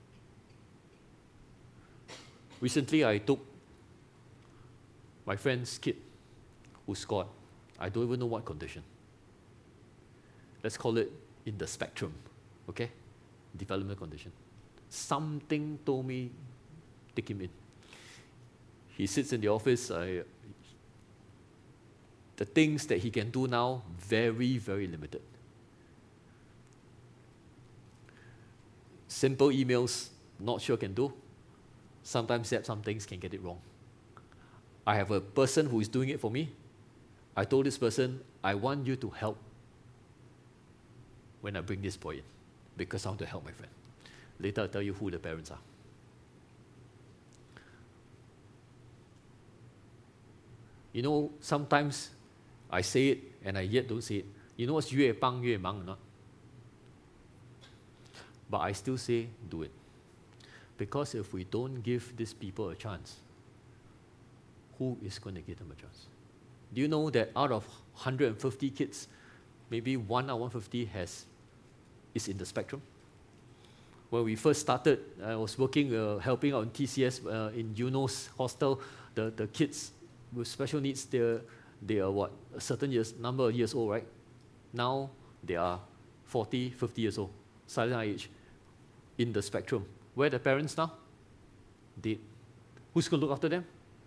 Recently, I took my friend's kid who scored, I don't even know what condition. Let's call it in the spectrum, okay? Development condition. Something told me, take him in. He sits in the office. I, the things that he can do now, very, very limited. Simple emails, not sure can do. Sometimes that some things can get it wrong. I have a person who is doing it for me. I told this person, I want you to help when I bring this boy in, because I want to help my friend. Later I'll tell you who the parents are. You know, sometimes I say it and I yet don't say it. You know what's 越帮越忙 or not? But I still say, do it. Because if we don't give these people a chance, who is going to give them a chance? Do you know that out of one hundred fifty kids, maybe one out of one hundred fifty has, is in the spectrum? When we first started, I was working, uh, helping out in T C S, uh, in Eunos hostel, the, the kids with special needs, they're, they are what, a certain years, number of years old, right? Now they are forty, fifty years old, silent age, in the spectrum. Where are the parents now? Dead. Who's going to look after them?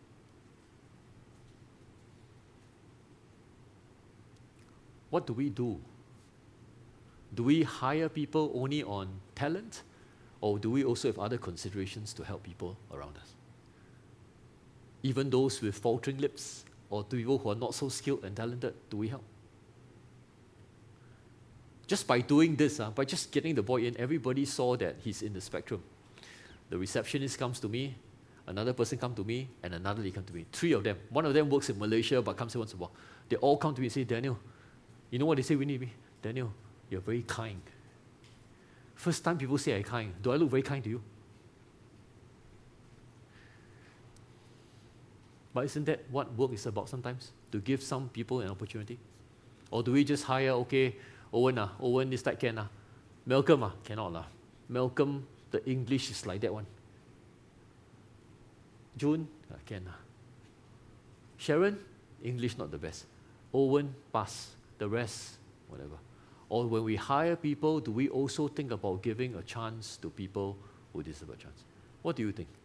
What do we do? Do we hire people only on talent? Or do we also have other considerations to help people around us? Even those with faltering lips, or people who are not so skilled and talented, do we help? Just by doing this, uh, by just getting the boy in, everybody saw that he's in the spectrum. The receptionist comes to me, another person comes to me, and another they come to me. Three of them. One of them works in Malaysia but comes here once in a while. They all come to me and say, Daniel, you know what they say we need me? Daniel, you're very kind. First time people say I'm kind. Do I look very kind to you? But isn't that what work is about sometimes? To give some people an opportunity? Or do we just hire, okay, Owen, ah, Owen this type can, ah. Malcolm, ah, cannot lah. Malcolm, the English is like that one. June, ah, can ah. Sharon, English not the best. Owen, pass. The rest, whatever. Or when we hire people, do we also think about giving a chance to people who deserve a chance? What do you think?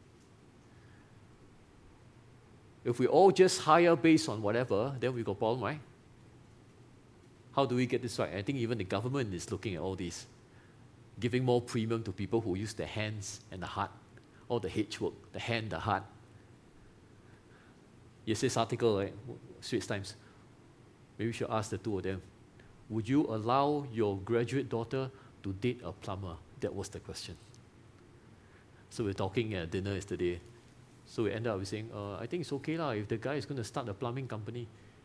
If we all just hire based on whatever, then we got a problem, right? How do we get this right? I think even the government is looking at all these, giving more premium to people who use their hands and the heart, all the H work, the hand, the heart. Yesterday's article, right? Straits Times. Maybe we should ask the two of them. Would you allow your graduate daughter to date a plumber? That was the question. So we were talking at dinner yesterday. So we ended up with saying, uh, I think it's okay lah if the guy is going to start a plumbing company.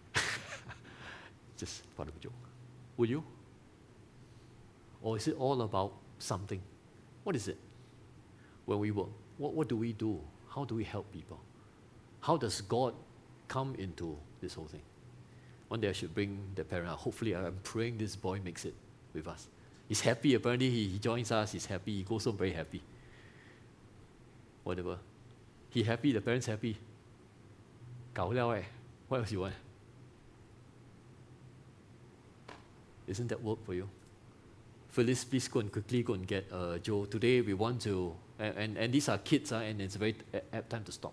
Just part of a joke. Would you? Or is it all about something? What is it? When we work, what, what do we do? How do we help people? How does God come into this whole thing? One day I should bring the parent out. Hopefully, I'm praying this boy makes it with us. He's happy. Apparently, he, he joins us. He's happy. He goes home very happy. Whatever. He happy, the parents happy. 搞了 eh. What else you want? Isn't that work for you? Phyllis, please go and quickly go and get uh, Joe. Today we want to, and, and, and these are kids, uh, and it's a very apt time to stop.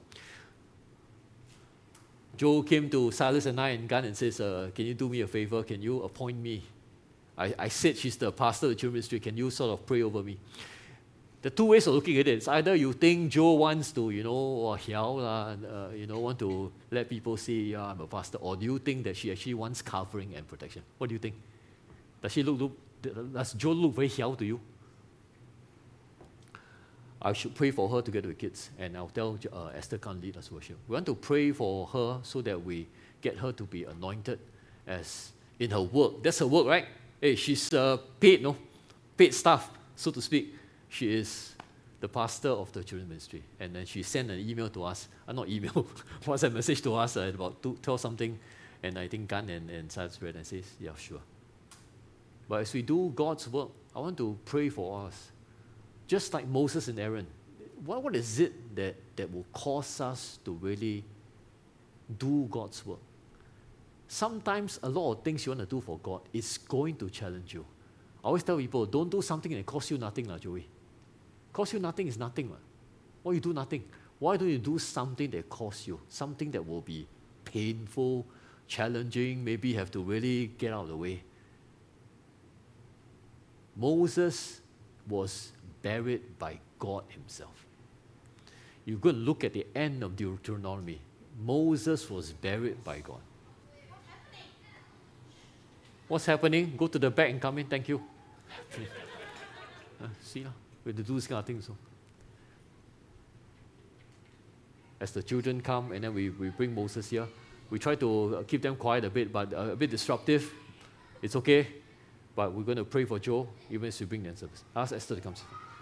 Joe came to Silas and I and Gun and says, uh, can you do me a favor? Can you appoint me? I, I said she's the pastor of the children's ministry. Can you sort of pray over me? The two ways of looking at it, it's either you think Joe wants to, you know, or hiao la, uh, you know, want to let people see, yeah, I'm a pastor, or do you think that she actually wants covering and protection? What do you think? Does she look, look does Joe look very hiao to you? I should pray for her together with kids, and I'll tell uh, Esther can't lead us worship. We want to pray for her so that we get her to be anointed as in her work. That's her work, right? Hey, she's uh, paid, no? Paid staff, so to speak. She is the pastor of the children's ministry. And then she sent an email to us, uh, not email, WhatsApp message to us uh, at about two, twelve something, and I think Gan and, and Silas read and says, yeah, sure. But as we do God's work, I want to pray for us. Just like Moses and Aaron, what, what is it that, that will cause us to really do God's work? Sometimes a lot of things you want to do for God is going to challenge you. I always tell people, don't do something that costs you nothing, lah, Joey. Cost you nothing is nothing. La. Why you do nothing? Why don't you do something that costs you? Something that will be painful, challenging, maybe you have to really get out of the way. Moses was buried by God himself. You go and look at the end of Deuteronomy. Moses was buried by God. What's happening? Go to the back and come in. Thank you. uh, see, uh, we have to do this kind of thing. So. As the children come and then we, we bring Moses here, we try to keep them quiet a bit, but uh, a bit disruptive. It's okay. But we're going to pray for Joe, even as we bring them service. Ask Esther to come.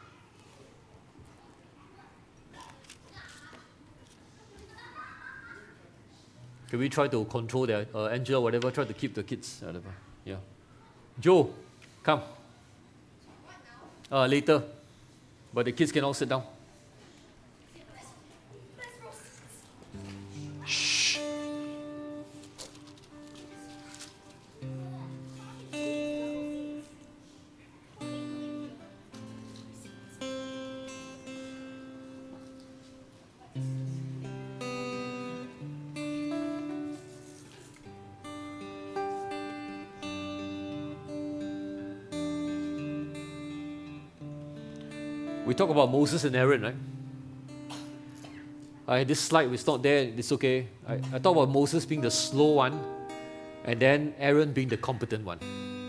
Can we try to control that? Uh, Angela, whatever, try to keep the kids, whatever. Yeah. Joe, come. Uh, later. But the kids can all sit down. Shh. We talk about Moses and Aaron, right? I had this slide, it's not there, it's okay. I, I talk about Moses being the slow one, and then Aaron being the competent one.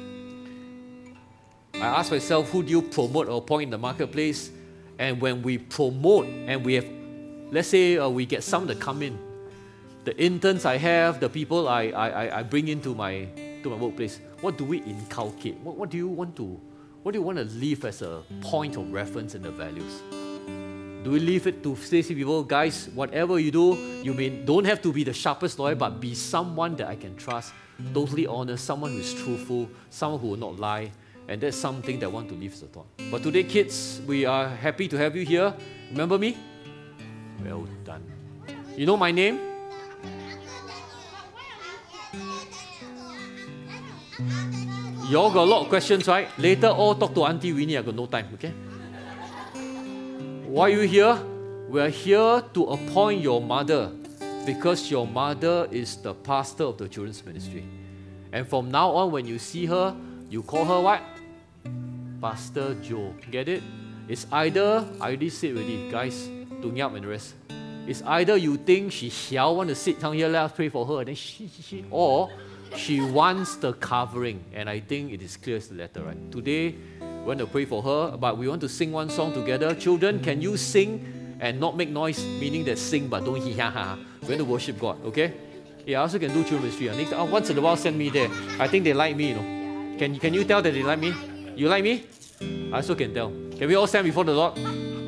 I asked myself, who do you promote or appoint in the marketplace? And when we promote, and we have, let's say uh, we get some that come in, the interns I have, the people I, I, I bring into my, to my workplace, what do we inculcate? What, what do you want to What do you want to leave as a point of reference in the values? Do we leave it to Stacy people? Guys, whatever you do, you may don't have to be the sharpest lawyer, but be someone that I can trust, totally honest, someone who is truthful, someone who will not lie. And that's something that I want to leave as a thought. But today, kids, we are happy to have you here. Remember me? Well done. You know my name? You all got a lot of questions, right? Later, all talk to Auntie Winnie. I got no time, okay? Why are you here? We are here to appoint your mother because your mother is the pastor of the children's ministry. And from now on, when you see her, you call her what? Pastor Joe. Get it? It's either, I already said already, guys, Tung Yap and the rest. It's either you think she shall want to sit down here, let us pray for her, and then she, she, she, or she wants the covering. And I think it is clear as the letter, right? Today, we want to pray for her, but we want to sing one song together. Children, can you sing and not make noise? Meaning that sing, but don't hee ha ha. We want to worship God, okay? Yeah, I also can do children's ministry. Next, oh, once in a while, send me there. I think they like me, you know. Can, can you tell that they like me? You like me? I also can tell. Can we all stand before the Lord?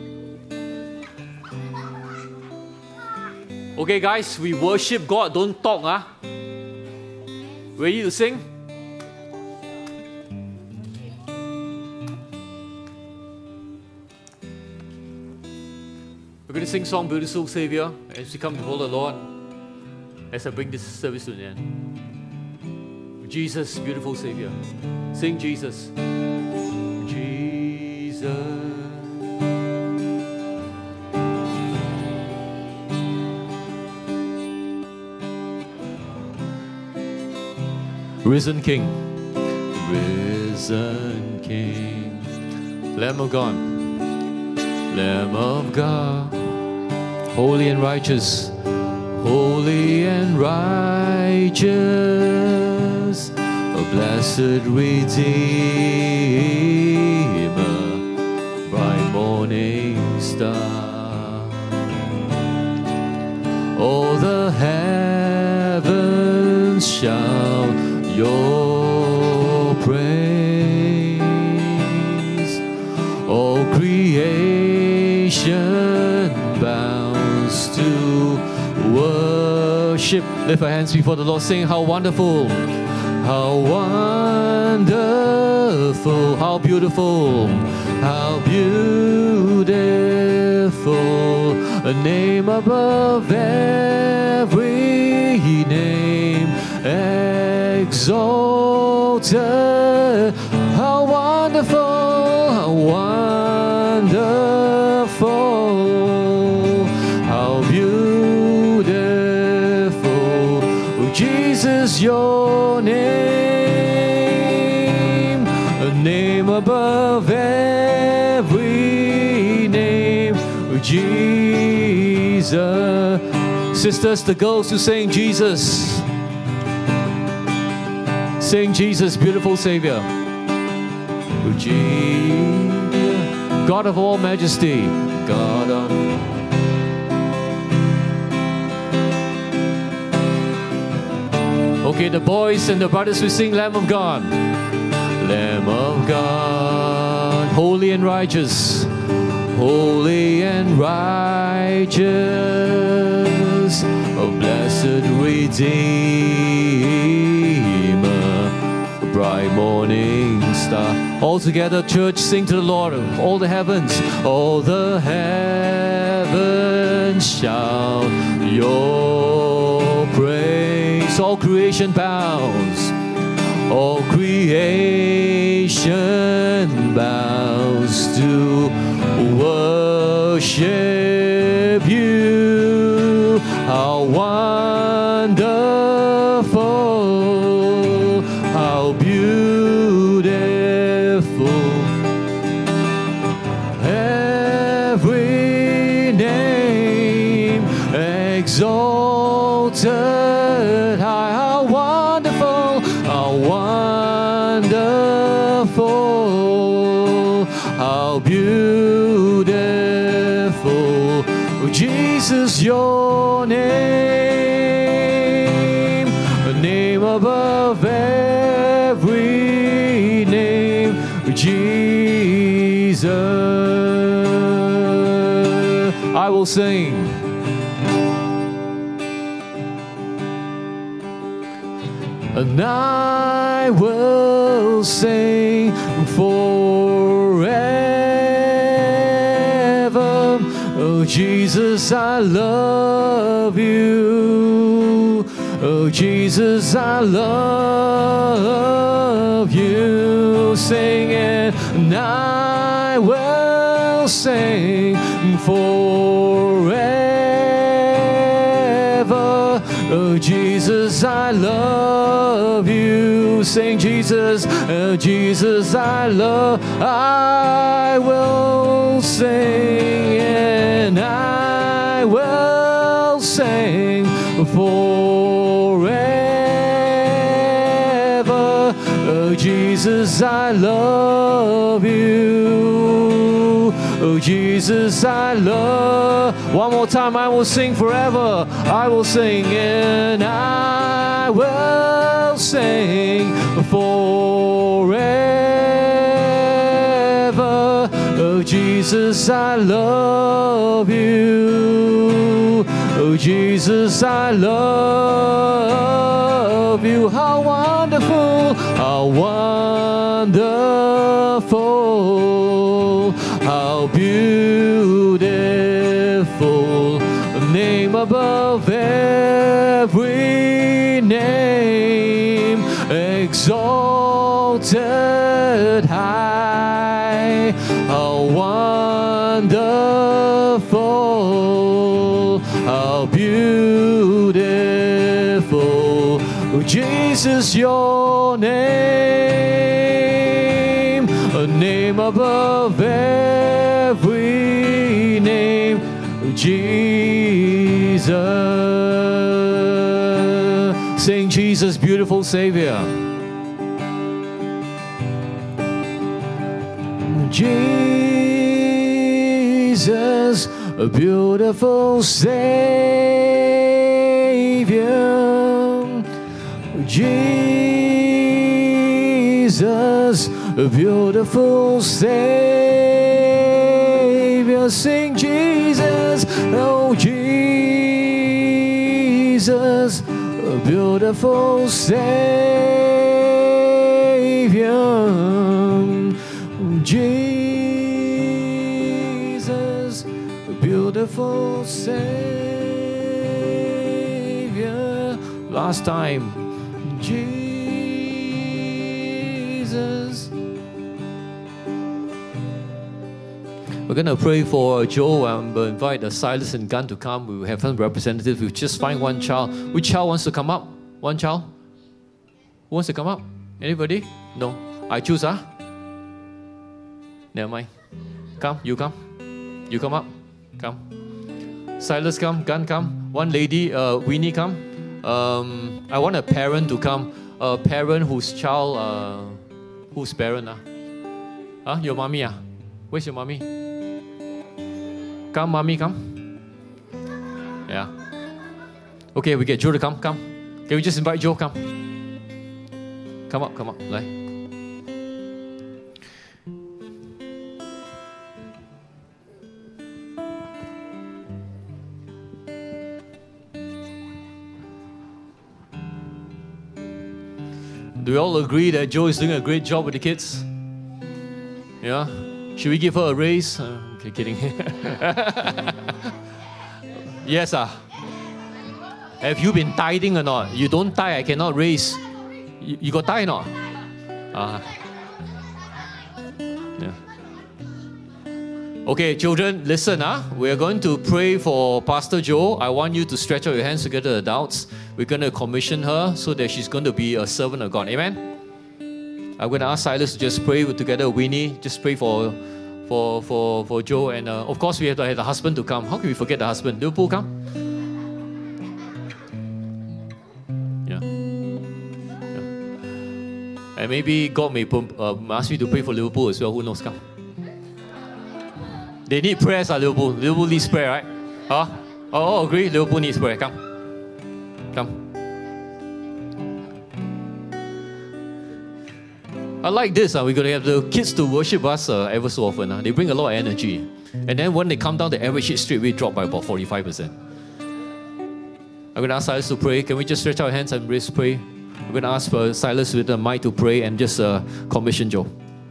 Okay, guys, we worship God. Don't talk, huh? Ready to sing? We're going to sing song Beautiful Savior as we come before the Lord as I bring this service to the end. Jesus, beautiful Savior. Sing Jesus. Jesus. Risen King. Risen King. Lamb of God. Lamb of God. Holy and righteous, holy and righteous, a blessed Redeemer, bright morning star. All the heavens shout your praise, all creation bows to worship. Lift our hands before the Lord, sing how wonderful, how wonderful, how beautiful, how beautiful, a name above every name, exalted, how wonderful, how wonderful, how beautiful, oh, Jesus, your name, a name above every name, oh, Jesus. Sisters, the girls who sing Jesus, sing Jesus, beautiful Savior. Oh, Jesus, God of all majesty, God of Okay, the boys and the brothers will sing Lamb of God. Lamb of God, holy and righteous, holy and righteous, a blessed Redeemer, bright morning star. All together, church, sing to the Lord, all the heavens, all the heavens shout your praise. All creation bows, all creation bows to worship you. How wonderful, how beautiful, every name exalted high. How wonderful, how wonderful, how beautiful, oh, Jesus, your name, a name above every name, Jesus. I will sing. And I will sing forever. Oh, Jesus, I love you. Oh, Jesus, I love you. Sing it, and I will sing forever. Oh, Jesus, I love you. Sing, Jesus, oh, Jesus, I love. I will sing, and I will sing forever. Oh, Jesus, I love you. Oh, Jesus, I love. One more time, I will sing forever. I will sing, and I will sing forever. Oh, Jesus, I love you. Oh, Jesus, I love you. How wonderful, how wonderful, how beautiful, a name above every name, exalted high, how wonderful, how beautiful, oh, Jesus, your name, a name above every name, Jesus. Sing, Jesus, beautiful Savior. Jesus, a beautiful Savior. Jesus, a beautiful Savior. Sing, Jesus, oh Jesus, a beautiful Savior. Jesus, a beautiful Savior. Last time, Jesus. We're going to pray for Joe and we'll invite uh, Silas and Gunn to come. We will have some representatives. We'll just find one child. Which child wants to come up? One child? Who wants to come up? Anybody? No. I choose, huh? Never mind. Come, you come. You come up. Come. Silas come, Gunn come. One lady, uh, Winnie come. Um, I want a parent to come. A parent whose child, uh, whose parent? Uh? Huh? Your mommy? Uh? Where's your mommy? Come, mommy, come. Yeah. Okay, we get Joe to come. Come. Can we just invite Joe? Come. Come up, come up. Like. Do we all agree that Joe is doing a great job with the kids? Yeah? Should we give her a raise? Uh, okay, kidding. Yes, ah. Have you been tithing or not? You don't tithe, I cannot raise. You, you got tithe or not? Ah. Yeah. Okay, children, listen. Ah. We're going to pray for Pastor Joe. I want you to stretch out your hands together, adults. We're going to commission her so that she's going to be a servant of God. Amen? I'm going to ask Silas to just pray together with Winnie. Just pray for for for, for Joe. And uh, of course, we have to have the husband to come. How can we forget the husband? Liverpool, come. Yeah. yeah. And maybe God may uh, ask me to pray for Liverpool as well. Who knows? Come. They need prayers, uh, Liverpool. Liverpool needs prayer, right? Huh? Oh, agree. Liverpool needs prayer. Come. Come. I like this. Uh, we're going to have the kids to worship us uh, ever so often. Uh. They bring a lot of energy. And then when they come down, the average age straight away drop by about forty-five percent. I'm going to ask Silas to pray. Can we just stretch our hands and raise pray? I'm going to ask for Silas with the mic to pray and just uh, commission Joe.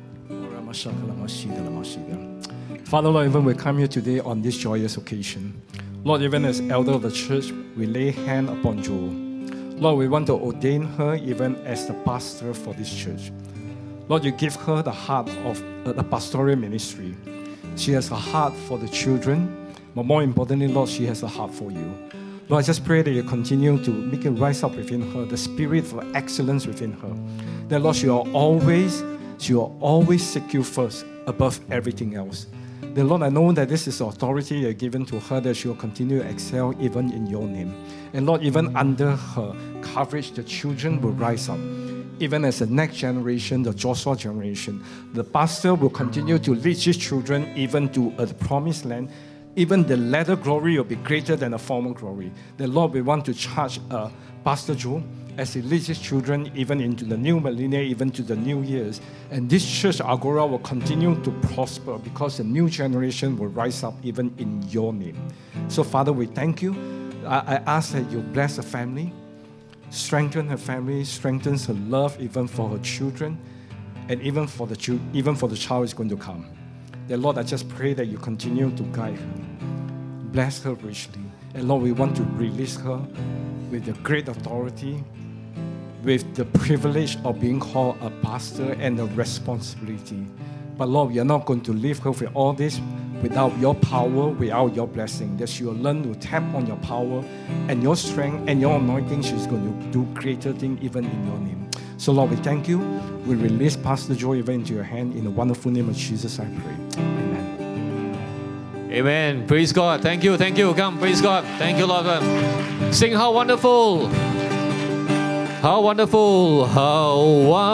Father, Lord, even we come here today on this joyous occasion. Lord, even as elder of the church, we lay hand upon Joe. Lord, we want to ordain her even as the pastor for this church. Lord, you give her the heart of uh, the pastoral ministry. She has a heart for the children, but more importantly, Lord, she has a heart for you. Lord, I just pray that you continue to make it rise up within her, the spirit of excellence within her. That, Lord, she will always, she will always seek you first above everything else. Then, Lord, I know that this is the authority you have given to her, that she will continue to excel even in your name. And Lord, even under her coverage, the children will rise up. Even as the next generation, the Joshua generation, the pastor will continue to lead his children even to a promised land. Even the latter glory will be greater than the former glory. The Lord, we want to charge uh, Pastor Joe as he leads his children even into the new millennium, even to the new years. And this church, Agora, will continue to prosper because the new generation will rise up even in your name. So, Father, we thank you. I, I ask that you bless the family, strengthen her family, strengthens her love even for her children, and even for the ch- even for the child is going to come. That, Lord, I just pray that you continue to guide her. Bless her richly. And Lord, we want to release her with the great authority, with the privilege of being called a pastor and the responsibility. But Lord, we are not going to leave her with all this without your power, without your blessing. That she will learn to tap on your power and your strength and your anointing. She's going to do greater things even in your name. So Lord, we thank you. We release Pastor Joe even into your hand. In the wonderful name of Jesus, I pray. Amen. Amen. Praise God. Thank you. Thank you. Come. Praise God. Thank you, Lord. Sing how wonderful. How wonderful. How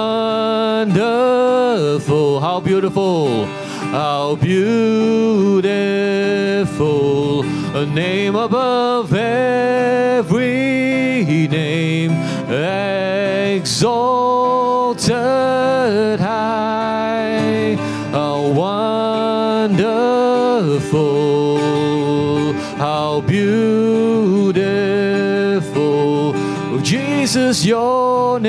wonderful. How beautiful. How beautiful. A name above every name. Exalted high. How wonderful. How beautiful. Jesus, your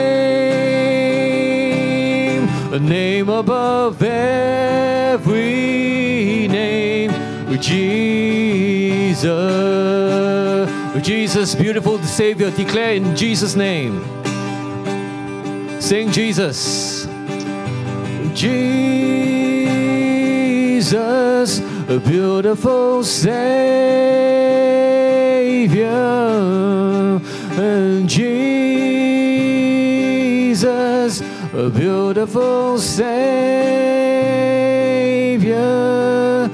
name, a name above every name. Jesus, Jesus, beautiful Savior, declare in Jesus' name. Sing Jesus. Jesus, a beautiful Savior. And Jesus, a beautiful Savior.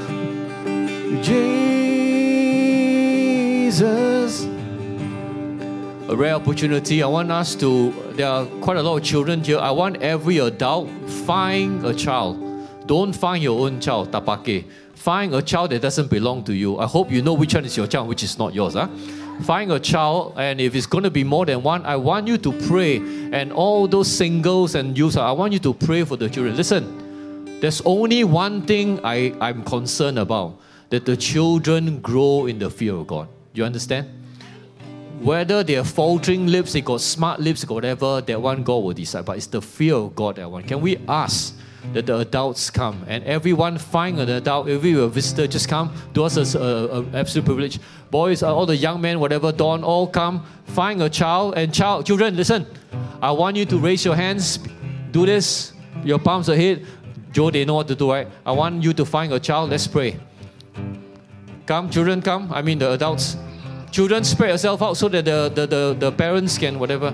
Jesus. A rare opportunity. I want us to, there are quite a lot of children here. I want every adult, find a child. Don't find your own child, tapake. Find a child that doesn't belong to you. I hope you know which one is your child, which is not yours. Huh? Find a child, and if it's going to be more than one, I want you to pray. And all those singles and youths, I want you to pray for the children. Listen, there's only one thing I, I'm concerned about, that the children grow in the fear of God. You understand? Whether they have faltering lips, they got smart lips, whatever, that one God will decide. But it's the fear of God that one. Can we ask that the adults come, and everyone find an adult? If you're a visitor, just come. To us, it's an absolute privilege. Boys, all the young men, whatever, Dawn, all come. Find a child, and child, children, listen. I want you to raise your hands. Do this. Your palms ahead. Joe, they know what to do, right? I want you to find a child. Let's pray. Come, children, come. I mean the adults. Children, spread yourself out so that the, the, the, the parents can whatever.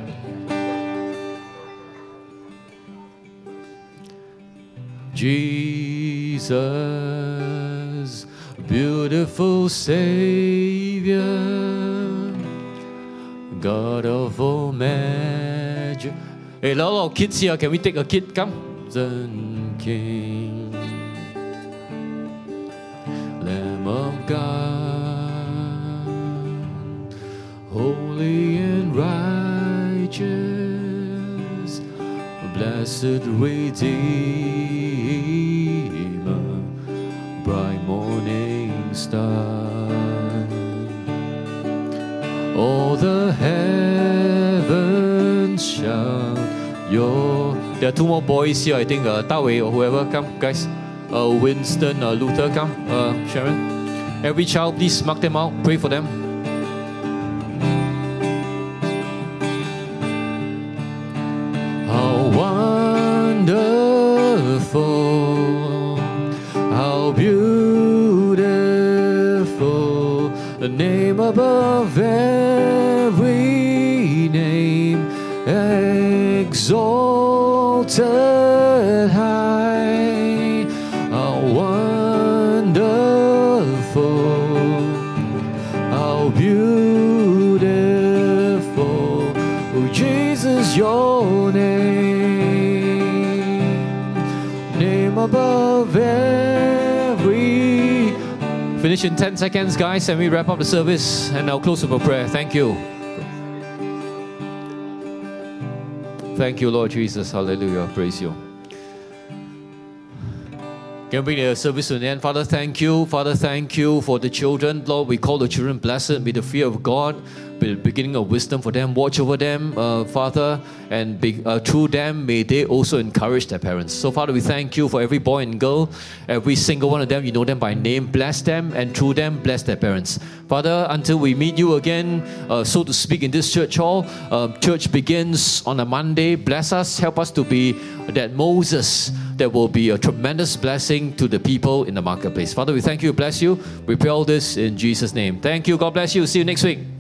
Jesus, beautiful Savior, God of all magic. Hey, a lot of kids here. Can we take a kid? Come. Zen King, Lamb of God, holy and righteous, blessed Redeemer, bright morning Yo, there are two more boys here. I think uh, Da Wei or whoever, come, guys. Uh, Winston, uh, Luther, come. Uh, Sharon. Every child, please mark them out. Pray for them. How wonderful, how beautiful, the name above every name, exalted high. How wonderful, how beautiful, oh Jesus, your name, name above every. Finish in ten seconds, guys, and we wrap up the service, and I'll close with a prayer. Thank you. Thank you, Lord Jesus. Hallelujah. Praise you. Can we bring the service to an end? Father, thank you. Father, thank you for the children. Lord, we call the children blessed. Be the fear of God, be the beginning of wisdom for them. Watch over them, uh, Father, and be, uh, through them, may they also encourage their parents. So, Father, we thank you for every boy and girl, every single one of them. You know them by name. Bless them, and through them, bless their parents. Father, until we meet you again, uh, so to speak, in this church hall, uh, church begins on a Monday. Bless us. Help us to be that Moses that will be a tremendous blessing to the people in the marketplace. Father, we thank you. Bless you. We pray all this in Jesus' name. Thank you. God bless you. See you next week.